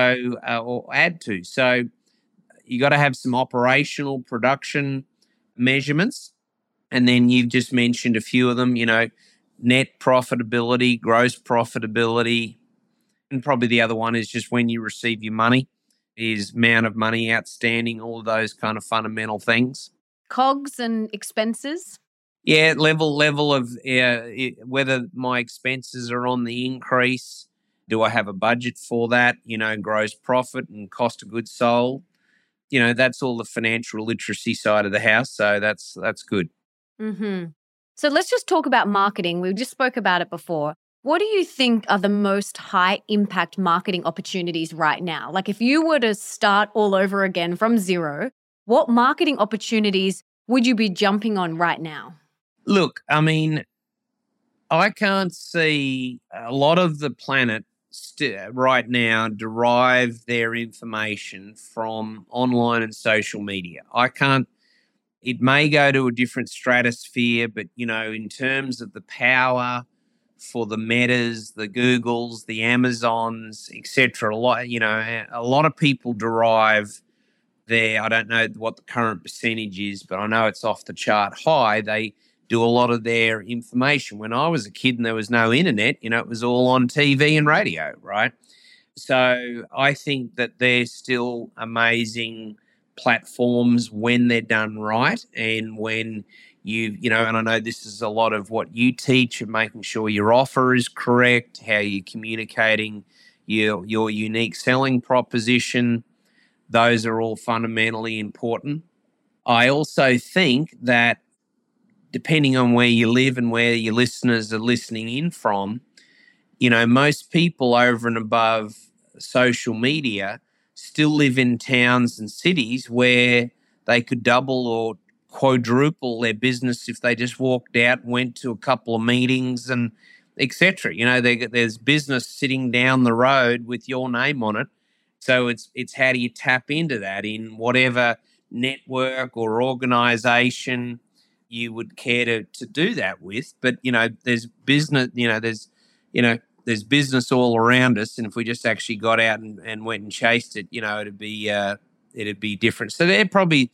B: or add to. So you got to have some operational production measurements. And then you've just mentioned a few of them, net profitability, gross profitability. And probably the other one is just when you receive your money, is amount of money outstanding, all of those kind of fundamental things.
C: COGS and expenses?
B: Yeah, level of whether my expenses are on the increase. Do I have a budget for that? Gross profit and cost of goods sold. That's all the financial literacy side of the house. So that's good.
C: Mm-hmm. So let's just talk about marketing. We just spoke about it before. What do you think are the most high impact marketing opportunities right now? Like, if you were to start all over again from zero, what marketing opportunities would you be jumping on right now?
B: Look, I can't see a lot of the planet right now derive their information from online and social media. It may go to a different stratosphere, but, in terms of the power for the Metas, the Googles, the Amazons, etc., a lot of people derive their, I don't know what the current percentage is, but I know it's off the chart high. They do a lot of their information. When I was a kid and there was no internet, it was all on TV and radio, right? So I think that they're still amazing platforms when they're done right, and when and I know this is a lot of what you teach, and making sure your offer is correct, how you're communicating your unique selling proposition. Those are all fundamentally important. I also think that, depending on where you live and where your listeners are listening in from, most people over and above social media still live in towns and cities where they could double or quadruple their business if they just walked out and went to a couple of meetings and etc. There's business sitting down the road with your name on it. So it's how do you tap into that in whatever network or organization you would care to do that with. But, there's business, there's business all around us. And if we just actually got out and went and chased it, it'd be different. So they're probably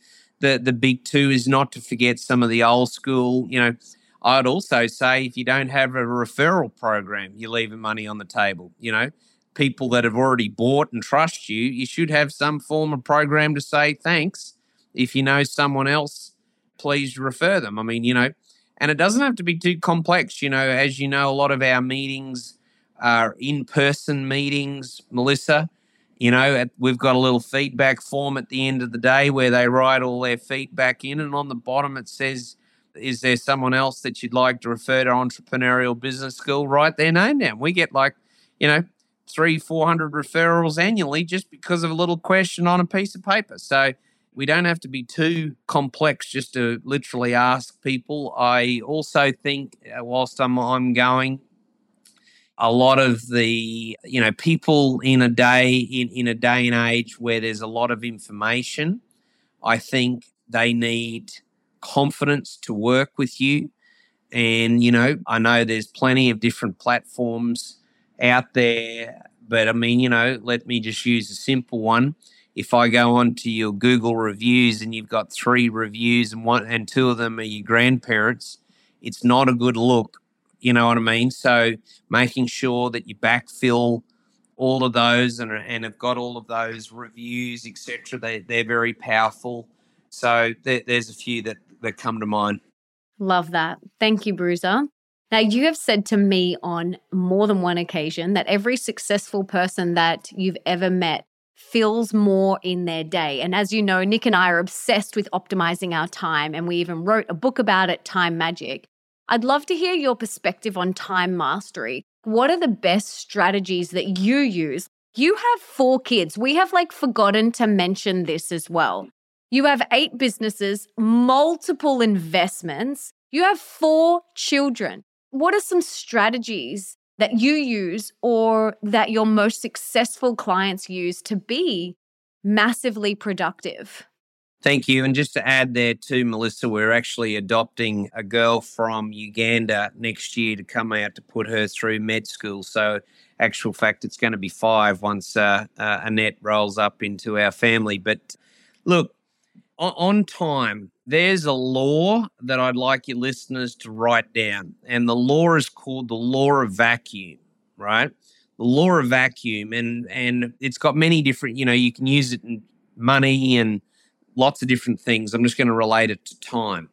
B: the big two is not to forget some of the old school, I'd also say if you don't have a referral program, you're leaving money on the table. People that have already bought and trust you, you should have some form of program to say thanks. If you know someone else, please refer them. And it doesn't have to be too complex. As you know, a lot of our meetings are in-person meetings, Melissa. We've got a little feedback form at the end of the day where they write all their feedback in, and on the bottom it says, is there someone else that you'd like to refer to Entrepreneurial Business School? Write their name down. We get 300-400 referrals annually just because of a little question on a piece of paper. So we don't have to be too complex just to literally ask people. I also think whilst I'm going, a lot of the, people in a day and age where there's a lot of information, I think they need confidence to work with you. And, I know there's plenty of different platforms out there, but let me just use a simple one. If I go onto your Google reviews and you've got 3 reviews and 2 of them are your grandparents, it's not a good look. You know what I mean? So making sure that you backfill all of those and have got all of those reviews, etc. They're very powerful. So there's a few that come to mind.
C: Love that. Thank you, Bruiser. Now, you have said to me on more than one occasion that every successful person that you've ever met feels more in their day. And as you know, Nick and I are obsessed with optimizing our time, and we even wrote a book about it, Time Magic. I'd love to hear your perspective on time mastery. What are the best strategies that you use? You have 4 kids. We have forgotten to mention this as well. You have 8 businesses, multiple investments. You have 4 children. What are some strategies that you use or that your most successful clients use to be massively productive?
B: Thank you. And just to add there too, Melissa, we're actually adopting a girl from Uganda next year to come out to put her through med school. So actual fact, it's going to be 5 once Annette rolls up into our family. But look, on time, there's a law that I'd like your listeners to write down. And the law is called the law of vacuum, right? The law of vacuum. And it's got many different, you can use it in money and lots of different things. I'm just going to relate it to time.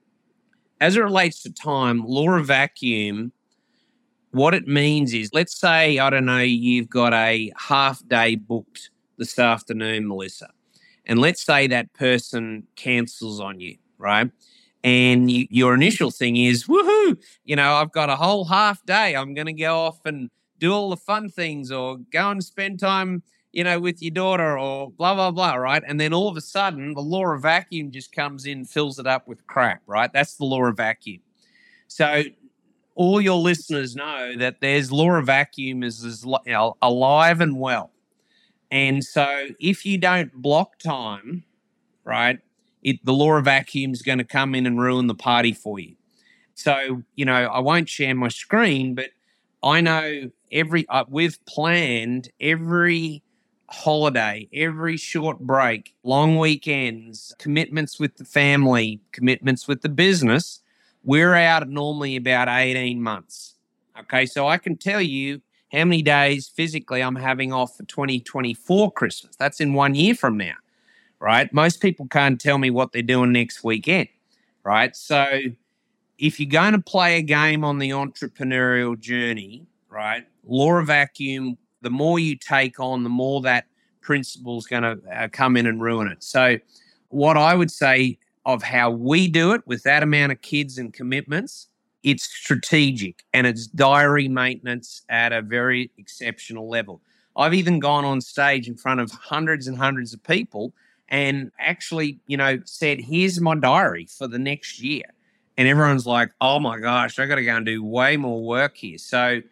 B: As it relates to time, law of vacuum, what it means is, let's say, I don't know, you've got a half day booked this afternoon, Melissa. And let's say that person cancels on you, right? And your initial thing is, woohoo, I've got a whole half day. I'm going to go off and do all the fun things or go and spend time with your daughter or blah, blah, blah, right? And then all of a sudden, the law of vacuum just comes in, fills it up with crap, right? That's the law of vacuum. So all your listeners know that there's law of vacuum is alive and well. And so if you don't block time, right, the law of vacuum is going to come in and ruin the party for you. So, I won't share my screen, but I know we've planned every holiday, every short break, long weekends, commitments with the family, commitments with the business. We're out normally about 18 months. Okay, so I can tell you how many days physically I'm having off for 2024 Christmas. That's in 1 year from now, right? Most people can't tell me what they're doing next weekend, right? So if you're going to play a game on the entrepreneurial journey, right, law of vacuum, the more you take on, the more that principle is going to come in and ruin it. So what I would say of how we do it with that amount of kids and commitments, it's strategic and it's diary maintenance at a very exceptional level. I've even gone on stage in front of hundreds and hundreds of people and actually, said, here's my diary for the next year. And everyone's like, oh my gosh, I got to go and do way more work here. So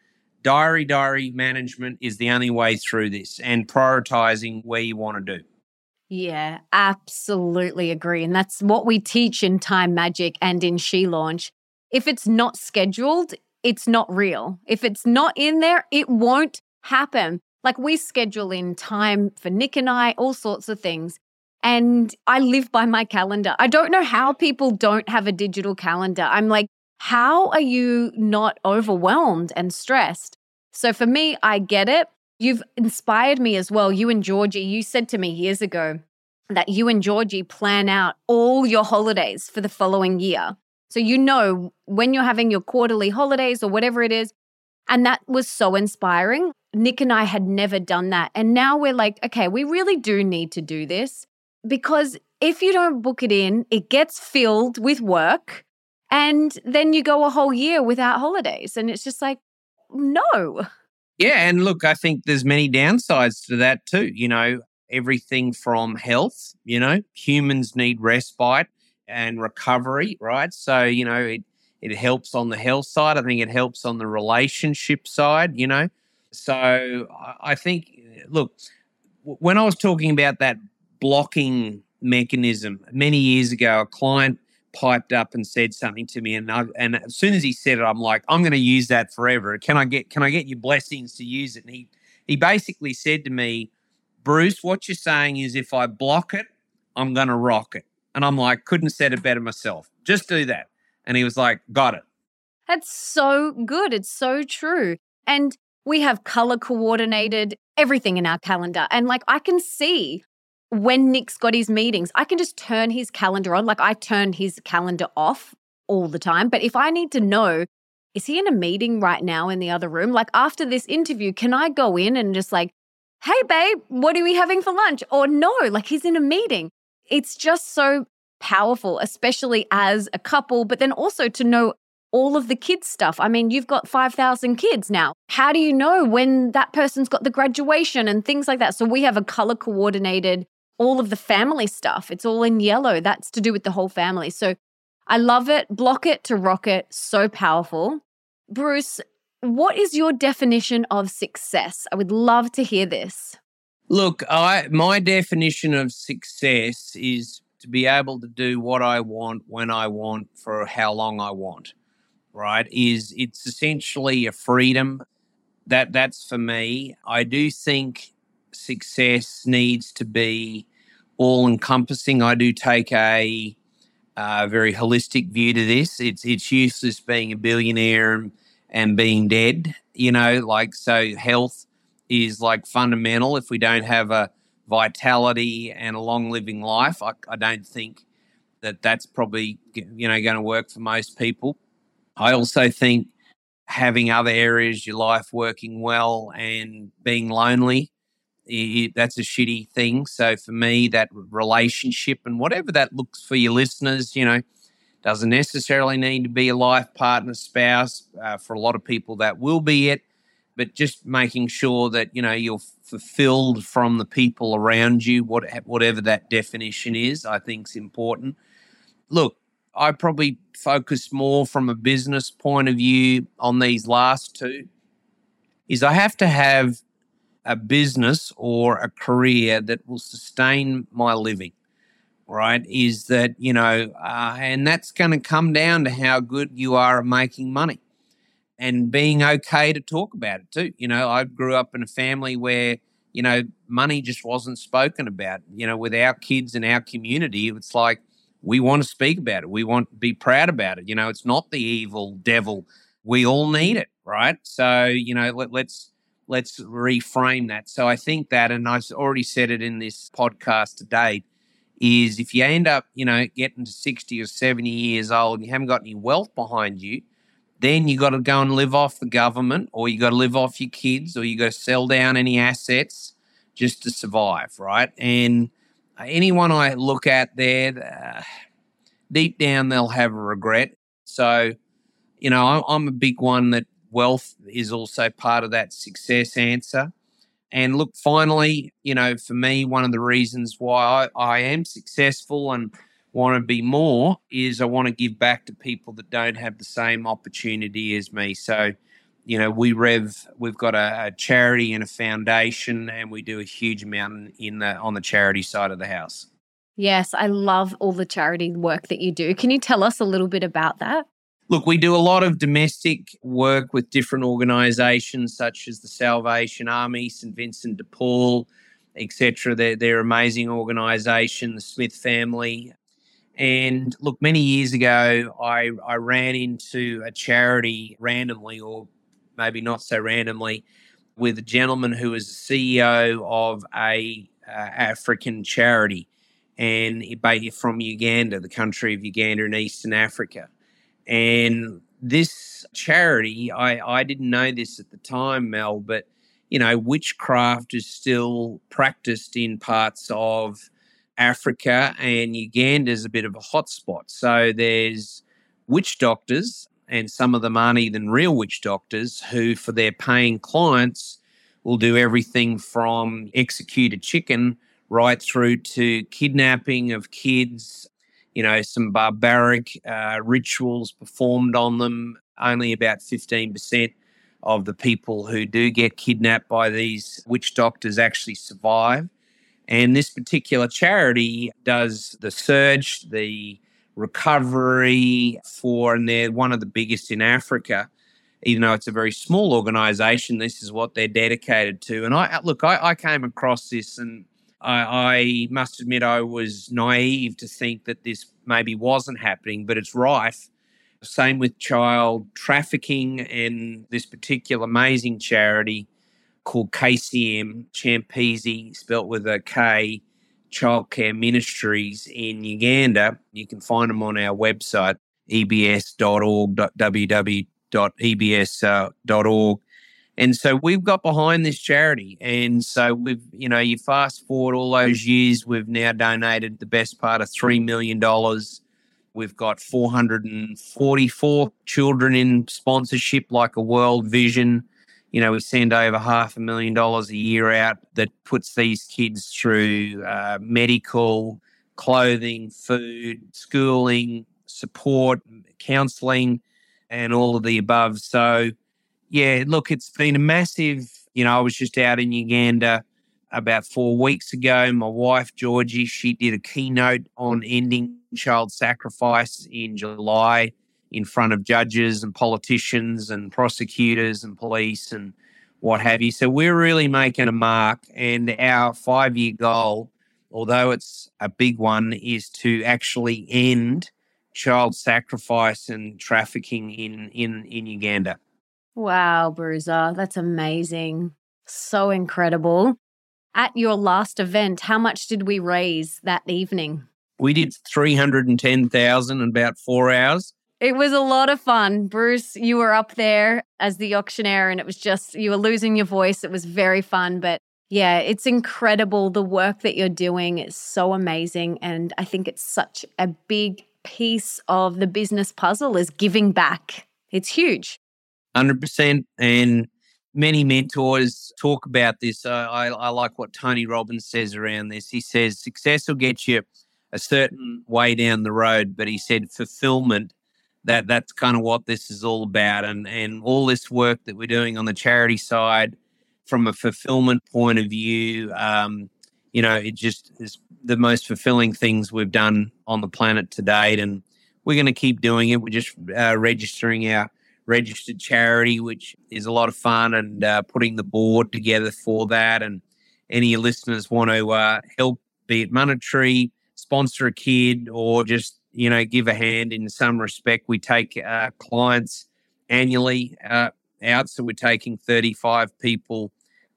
B: diary management is the only way through this, and prioritizing where you want to do.
C: Yeah, absolutely agree. And that's what we teach in Time Magic and in She Launch. If it's not scheduled, it's not real. If it's not in there, it won't happen. We schedule in time for Nick and I, all sorts of things. And I live by my calendar. I don't know how people don't have a digital calendar. I'm like, how are you not overwhelmed and stressed? So for me, I get it. You've inspired me as well. You and Georgie, you said to me years ago that you and Georgie plan out all your holidays for the following year. So you know when you're having your quarterly holidays or whatever it is. And that was so inspiring. Nick and I had never done that. And now we're like, okay, we really do need to do this because if you don't book it in, it gets filled with work and then you go a whole year without holidays. And it's just like, no.
B: Yeah, and look, I think there's many downsides to that too. Everything from health, humans need respite and recovery, right? So, it helps on the health side. I think it helps on the relationship side, So I think, look, when I was talking about that blocking mechanism many years ago, a client piped up and said something to me, and as soon as he said it, I'm like, I'm going to use that forever. Can I get your blessings to use it? And he basically said to me, Bruce, what you're saying is if I block it, I'm going to rock it. And I'm like, couldn't have said it better myself. Just do that. And he was like, got it.
C: That's so good. It's so true. And we have color coordinated everything in our calendar. And like I can see when Nick's got his meetings, I can just turn his calendar on. Like I turn his calendar off all the time. But if I need to know, is he in a meeting right now in the other room? Like after this interview, can I go in and just like, hey, babe, what are we having for lunch? Or no, like he's in a meeting. It's just so powerful, especially as a couple, but then also to know all of the kids' stuff. I mean, you've got 5,000 kids now. How do you know when that person's got the graduation and things like that? So we have a color coordinated, all of the family stuff. It's all in yellow. That's to do with the whole family. So I love it. Block it to rock it. So powerful. Bruce, what is your definition of success? I would love to hear this.
B: Look, my definition of success is to be able to do what I want, when I want, for how long I want, right? It's essentially a freedom. That's for me. I do think success needs to be all-encompassing. I do take a very holistic view to this. It's useless being a billionaire and being dead, so health is like fundamental. If we don't have a vitality and a long living life, I don't think that's probably, going to work for most people. I also think having other areas of your life working well and being lonely, that's a shitty thing. So for me, that relationship and whatever that looks for your listeners, doesn't necessarily need to be a life partner, spouse. For a lot of people, that will be it. But just making sure that, you're fulfilled from the people around you, whatever that definition is, I think is important. Look, I probably focus more from a business point of view on these last two, is I have to have a business or a career that will sustain my living, right? Is that, and that's going to come down to how good you are at making money and being okay to talk about it too. I grew up in a family where, money just wasn't spoken about. With our kids and our community, it's like we want to speak about it. We want to be proud about it. It's not the evil devil. We all need it, right? So, let's reframe that. So I think that, and I've already said it in this podcast to date, is if you end up, getting to 60 or 70 years old and you haven't got any wealth behind you, then you got to go and live off the government, or you got to live off your kids, or you got to sell down any assets just to survive, right? And anyone I look at there, deep down they'll have a regret. So, I'm a big one that wealth is also part of that success answer. And look, finally, for me, one of the reasons why I am successful and want to be more is I want to give back to people that don't have the same opportunity as me. So, we've got a charity and a foundation, and we do a huge amount on the charity side of the house.
C: Yes, I love all the charity work that you do. Can you tell us a little bit about that?
B: Look, we do a lot of domestic work with different organisations such as the Salvation Army, St Vincent de Paul, etc. They're an amazing organisation, the Smith family. And look, many years ago, I ran into a charity randomly, or maybe not so randomly, with a gentleman who was the CEO of a African charity, and from Uganda, the country of Uganda in Eastern Africa. And this charity, I didn't know this at the time, Mel, but witchcraft is still practiced in parts of Africa, and Uganda is a bit of a hotspot. So there's witch doctors, and some of them aren't even real witch doctors, who for their paying clients will do everything from execute a chicken right through to kidnapping of kids, some barbaric rituals performed on them. Only about 15% of the people who do get kidnapped by these witch doctors actually survive. And this particular charity does the search, the recovery and they're one of the biggest in Africa. Even though it's a very small organisation, this is what they're dedicated to. And I came across this, and I must admit I was naive to think that this maybe wasn't happening, but it's rife. Same with child trafficking, and this particular amazing charity called KCM, Champezi, spelt with a K, Childcare Ministries in Uganda. You can find them on our website, ebs.org, www.ebs.org. And so we've got behind this charity. And so you fast forward all those years, we've now donated the best part of $3 million. We've got 444 children in sponsorship, like a World Vision. We send over $500,000 a year out that puts these kids through medical, clothing, food, schooling, support, counselling, and all of the above. So, yeah, look, it's been a massive, I was just out in Uganda about 4 weeks ago. My wife, Georgie, she did a keynote on ending child sacrifice in July in front of judges and politicians and prosecutors and police and what have you. So we're really making a mark, and our 5-year goal, although it's a big one, is to actually end child sacrifice and trafficking in Uganda.
C: Wow, Bruiser, that's amazing. So incredible. At your last event, how much did we raise that evening?
B: We did $310,000 in about 4 hours.
C: It was a lot of fun. Bruce, you were up there as the auctioneer, and it was just, you were losing your voice. It was very fun. But yeah, it's incredible. The work that you're doing is so amazing. And I think it's such a big piece of the business puzzle is giving back. It's huge.
B: 100%. And many mentors talk about this. I like what Tony Robbins says around this. He says success will get you a certain way down the road, but he said fulfillment, that's kind of what this is all about. And all this work that we're doing on the charity side from a fulfillment point of view, it just is the most fulfilling things we've done on the planet to date. And we're going to keep doing it. We're just registering our registered charity, which is a lot of fun, and putting the board together for that. And any listeners want to help, be it monetary, sponsor a kid, or just, give a hand in some respect. We take clients annually out. So we're taking 35 people,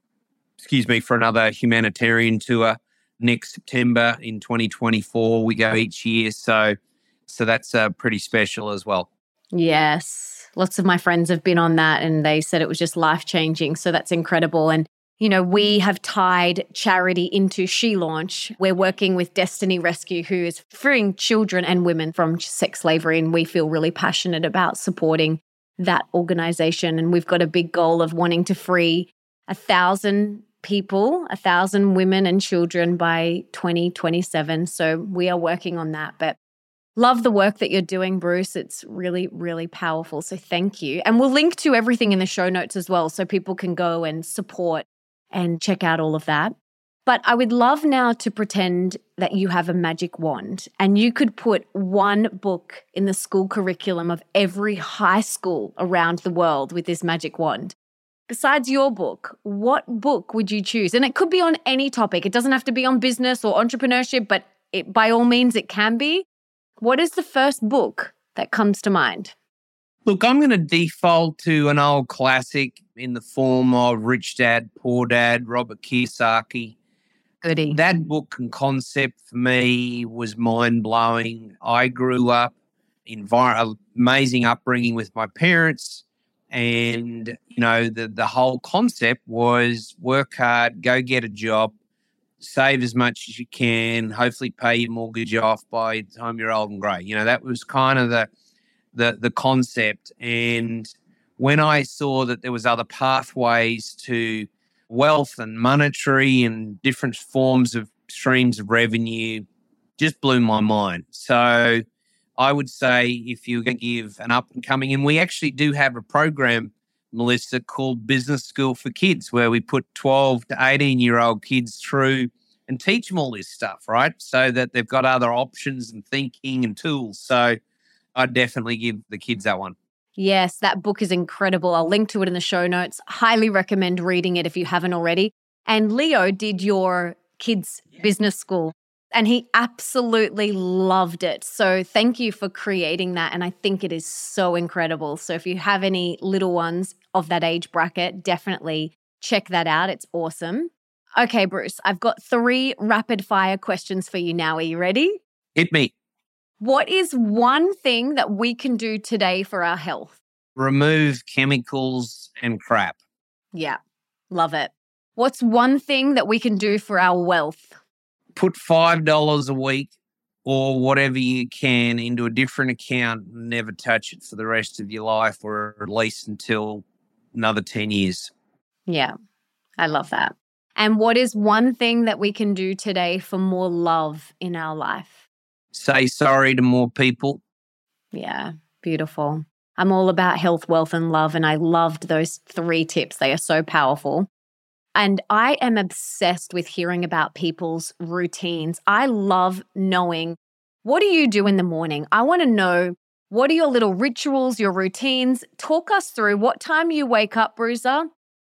B: for another humanitarian tour next September in 2024. We go each year. So that's pretty special as well.
C: Yes. Lots of my friends have been on that, and they said it was just life-changing. So that's incredible. And we have tied charity into She Launch. We're working with Destiny Rescue, who is freeing children and women from sex slavery, and we feel really passionate about supporting that organization. And we've got a big goal of wanting to free 1,000 people, 1,000 women and children by 2027. So we are working on that. But love the work that you're doing, Bruce. It's really, really powerful. So thank you. And we'll link to everything in the show notes as well, so people can go and support and check out all of that. But I would love now to pretend that you have a magic wand and you could put one book in the school curriculum of every high school around the world with this magic wand. Besides your book, what book would you choose? And it could be on any topic. It doesn't have to be on business or entrepreneurship, but by all means, it can be. What is the first book that comes to mind?
B: Look, I'm going to default to an old classic in the form of Rich Dad, Poor Dad, Robert Kiyosaki.
C: Goody.
B: That book and concept for me was mind-blowing. I grew up in amazing upbringing with my parents. And, the whole concept was work hard, go get a job, save as much as you can, hopefully pay your mortgage off by the time you're old and grey. That was kind of the concept. And when I saw that there was other pathways to wealth and monetary and different forms of streams of revenue, just blew my mind. So I would say if you're going to give an up and coming, and we actually do have a program, Melissa, called Business School for Kids, where we put 12 to 18-year-old kids through and teach them all this stuff, right? So that they've got other options and thinking and tools. So I'd definitely give the kids that one.
C: Yes, that book is incredible. I'll link to it in the show notes. Highly recommend reading it if you haven't already. And Leo did your kids' business school, and he absolutely loved it. So thank you for creating that. And I think it is so incredible. So if you have any little ones of that age bracket, definitely check that out. It's awesome. Okay, Bruce, I've got 3 rapid fire questions for you now. Are you ready?
B: Hit me.
C: What is one thing that we can do today for our health?
B: Remove chemicals and crap.
C: Yeah, love it. What's one thing that we can do for our wealth?
B: Put $5 a week or whatever you can into a different account and never touch it for the rest of your life, or at least until another 10 years.
C: Yeah, I love that. And what is one thing that we can do today for more love in our life?
B: Say sorry to more people.
C: Yeah, beautiful. I'm all about health, wealth, and love, and I loved those 3 tips. They are so powerful. And I am obsessed with hearing about people's routines. I love knowing, what do you do in the morning? I want to know, what are your little rituals, your routines? Talk us through what time you wake up, Bruiser,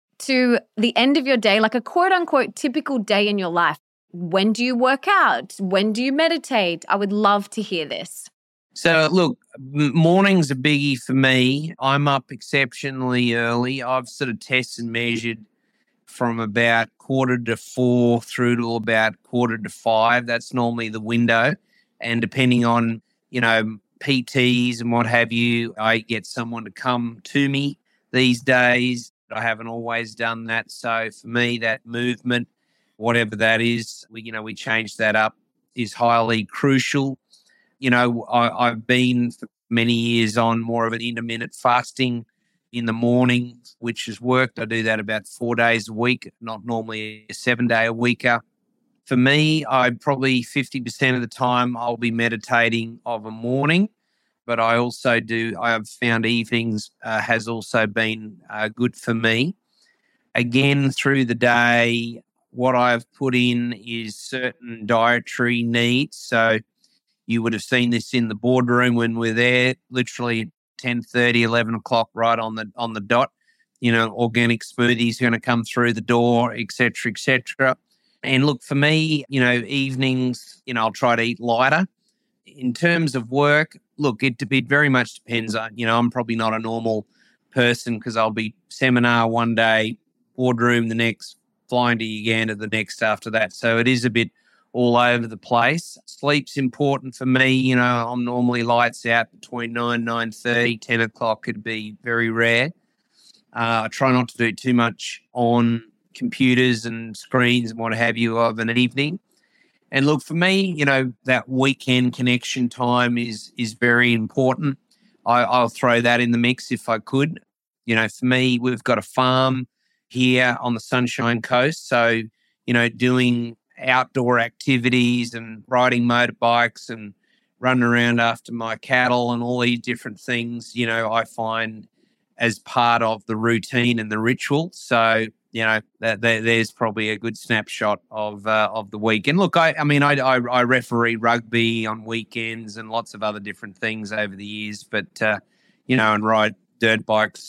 C: to the end of your day, like a quote unquote typical day in your life. When do you work out? When do you meditate? I would love to hear this.
B: So look, morning's a biggie for me. I'm up exceptionally early. I've sort of tested and measured from about 3:45 through to about 4:45. That's normally the window. And depending on, PTs and what have you, I get someone to come to me these days. I haven't always done that. So for me, that movement, whatever that is, we change that up, is highly crucial. I've been for many years on more of an intermittent fasting in the morning, which has worked. I do that about 4 days a week, not normally a 7-day-a-weeker. For me, I probably 50% of the time I'll be meditating of a morning, but I have found evenings has also been good for me. Again, through the day, what I've put in is certain dietary needs. So you would have seen this in the boardroom when we're there, literally 10:30, 11 o'clock, right on the dot. Organic smoothies going to come through the door, et cetera, et cetera. And look, for me, evenings, I'll try to eat lighter. In terms of work, look, it very much depends. I'm probably not a normal person because I'll be seminar one day, boardroom the next, flying to Uganda the next after that. So it is a bit all over the place. Sleep's important for me. I'm normally lights out between 9:30, 10 o'clock. It'd be very rare. I try not to do too much on computers and screens and what have you of an evening. And look, for me, that weekend connection time is very important. I'll throw that in the mix if I could. For me, we've got a farm here on the Sunshine Coast. So, doing outdoor activities and riding motorbikes and running around after my cattle and all these different things, I find as part of the routine and the ritual. So, there's probably a good snapshot of the week. And look, I referee rugby on weekends and lots of other different things over the years, but, and ride dirt bikes,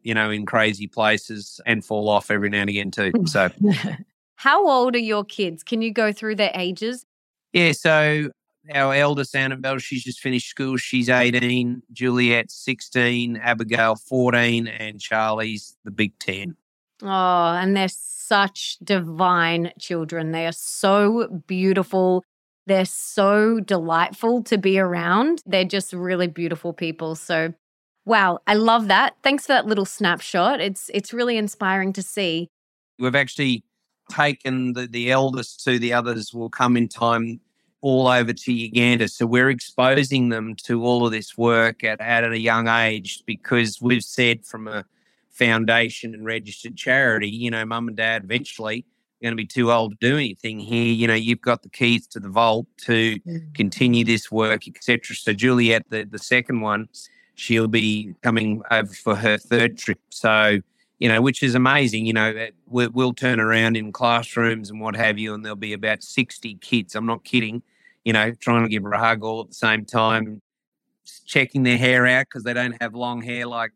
B: in crazy places and fall off every now and again too. So,
C: How old are your kids? Can you go through their ages?
B: yeah, so our eldest, Annabelle, she's just finished school. She's 18, Juliet's 16, Abigail 14, and Charlie's the big 10.
C: Oh, and they're such divine children. They are so beautiful. They're so delightful to be around. They're just really beautiful people. So, wow, I love that. Thanks for that little snapshot. It's really inspiring to see.
B: We've actually taken the eldest to the others will come in time all over to Uganda. So we're exposing them to all of this work at a young age, because we've said from a foundation and registered charity, mum and dad eventually are going to be too old to do anything here. You've got the keys to the vault to continue this work, etc. So Juliet, the second one, she'll be coming over for her third trip. So, which is amazing. We'll turn around in classrooms and what have you, and there'll be about 60 kids. I'm not kidding, trying to give her a hug all at the same time, checking their hair out because they don't have long hair like,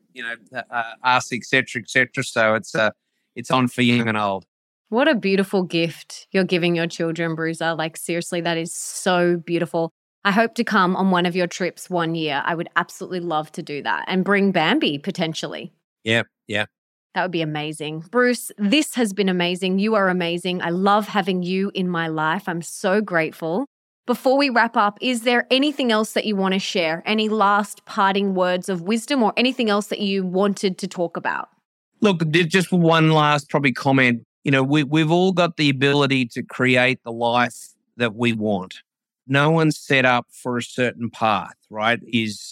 B: us, et cetera, et cetera. So it's on for young and old.
C: What a beautiful gift you're giving your children, Bruiser. Like, seriously, that is so beautiful. I hope to come on one of your trips one year. I would absolutely love to do that and bring Bambi potentially.
B: Yeah.
C: That would be amazing. Bruce, this has been amazing. You are amazing. I love having you in my life. I'm so grateful. Before we wrap up, is there anything else that you want to share? Any last parting words of wisdom or anything else that you wanted to talk about?
B: Look, just one last probably comment. We've all got the ability to create the life that we want. No one's set up for a certain path, right?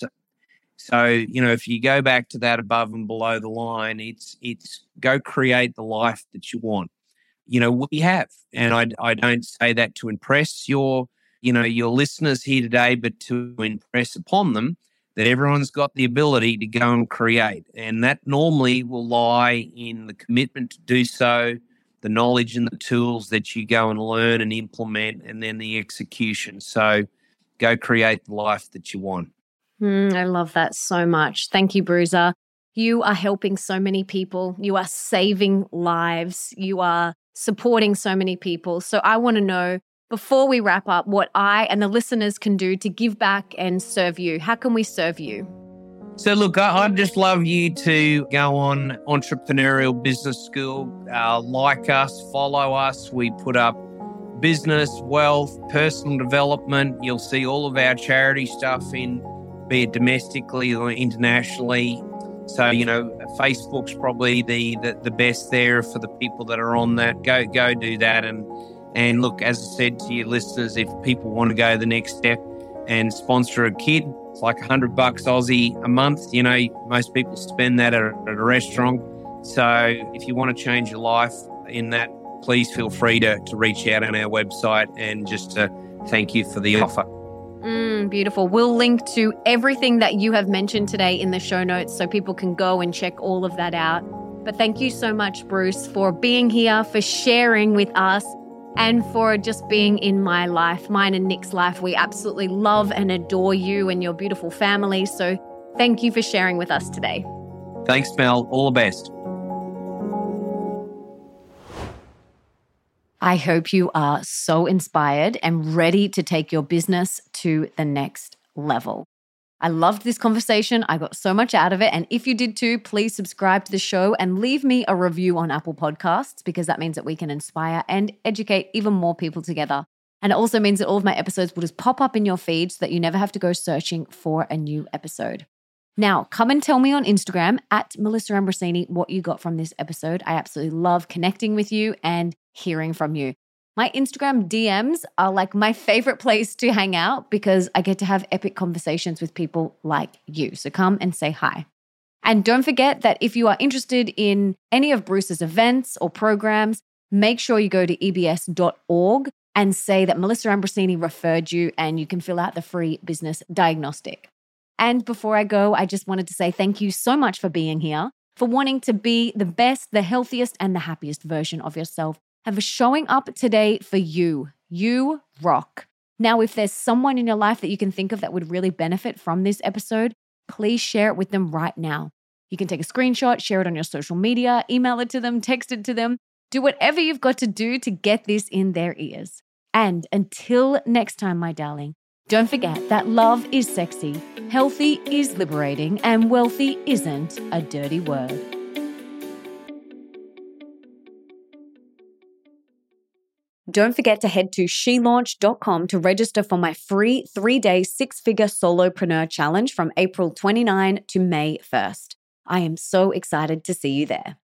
B: So, if you go back to that above and below the line, it's go create the life that you want. We have, and I don't say that to impress your listeners here today, but to impress upon them that everyone's got the ability to go and create. And that normally will lie in the commitment to do so, the knowledge and the tools that you go and learn and implement, and then the execution. So go create the life that you want.
C: I love that so much. Thank you, Bruiser. You are helping so many people. You are saving lives. You are supporting so many people. So I want to know, before we wrap up, what I and the listeners can do to give back and serve you. How can we serve you?
B: So look, I'd just love you to go on Entrepreneurial Business School, like us, follow us. We put up business, wealth, personal development. You'll see all of our charity stuff in, be it domestically or internationally. So, Facebook's probably the best there for the people that are on that. Go do that. And look, as I said to your listeners, if people want to go the next step and sponsor a kid, it's like $100 Aussie a month. Most people spend that at a restaurant. So if you want to change your life in that, please feel free to reach out on our website, and just to thank you for the offer.
C: Beautiful. We'll link to everything that you have mentioned today in the show notes so people can go and check all of that out. But thank you so much, Bruce, for being here, for sharing with us, and for just being in my life, mine and Nick's life. We absolutely love and adore you and your beautiful family. So thank you for sharing with us today.
B: Thanks, Mel. All the best.
A: I hope you are so inspired and ready to take your business to the next level. I loved this conversation. I got so much out of it. And if you did too, please subscribe to the show and leave me a review on Apple Podcasts, because that means that we can inspire and educate even more people together. And it also means that all of my episodes will just pop up in your feed so that you never have to go searching for a new episode. Now, come and tell me on Instagram at Melissa Ambrosini what you got from this episode. I absolutely love connecting with you and hearing from you. My Instagram DMs are like my favorite place to hang out, because I get to have epic conversations with people like you. So come and say hi. And don't forget that if you are interested in any of Bruce's events or programs, make sure you go to ebs.org and say that Melissa Ambrosini referred you, and you can fill out the free business diagnostic. And before I go, I just wanted to say thank you so much for being here, for wanting to be the best, the healthiest, and the happiest version of yourself, and for showing up today for you. You rock. Now, if there's someone in your life that you can think of that would really benefit from this episode, please share it with them right now.
C: You can take a screenshot, share it on your social media, email it to them, text it to them. Do whatever you've got to do to get this in their ears. And until next time, my darling, don't forget that love is sexy, healthy is liberating, and wealthy isn't a dirty word.
A: Don't forget to head to shelaunch.com to register for my free 3-day 6-figure solopreneur challenge from April 29 to May 1st. I am so excited to see you there.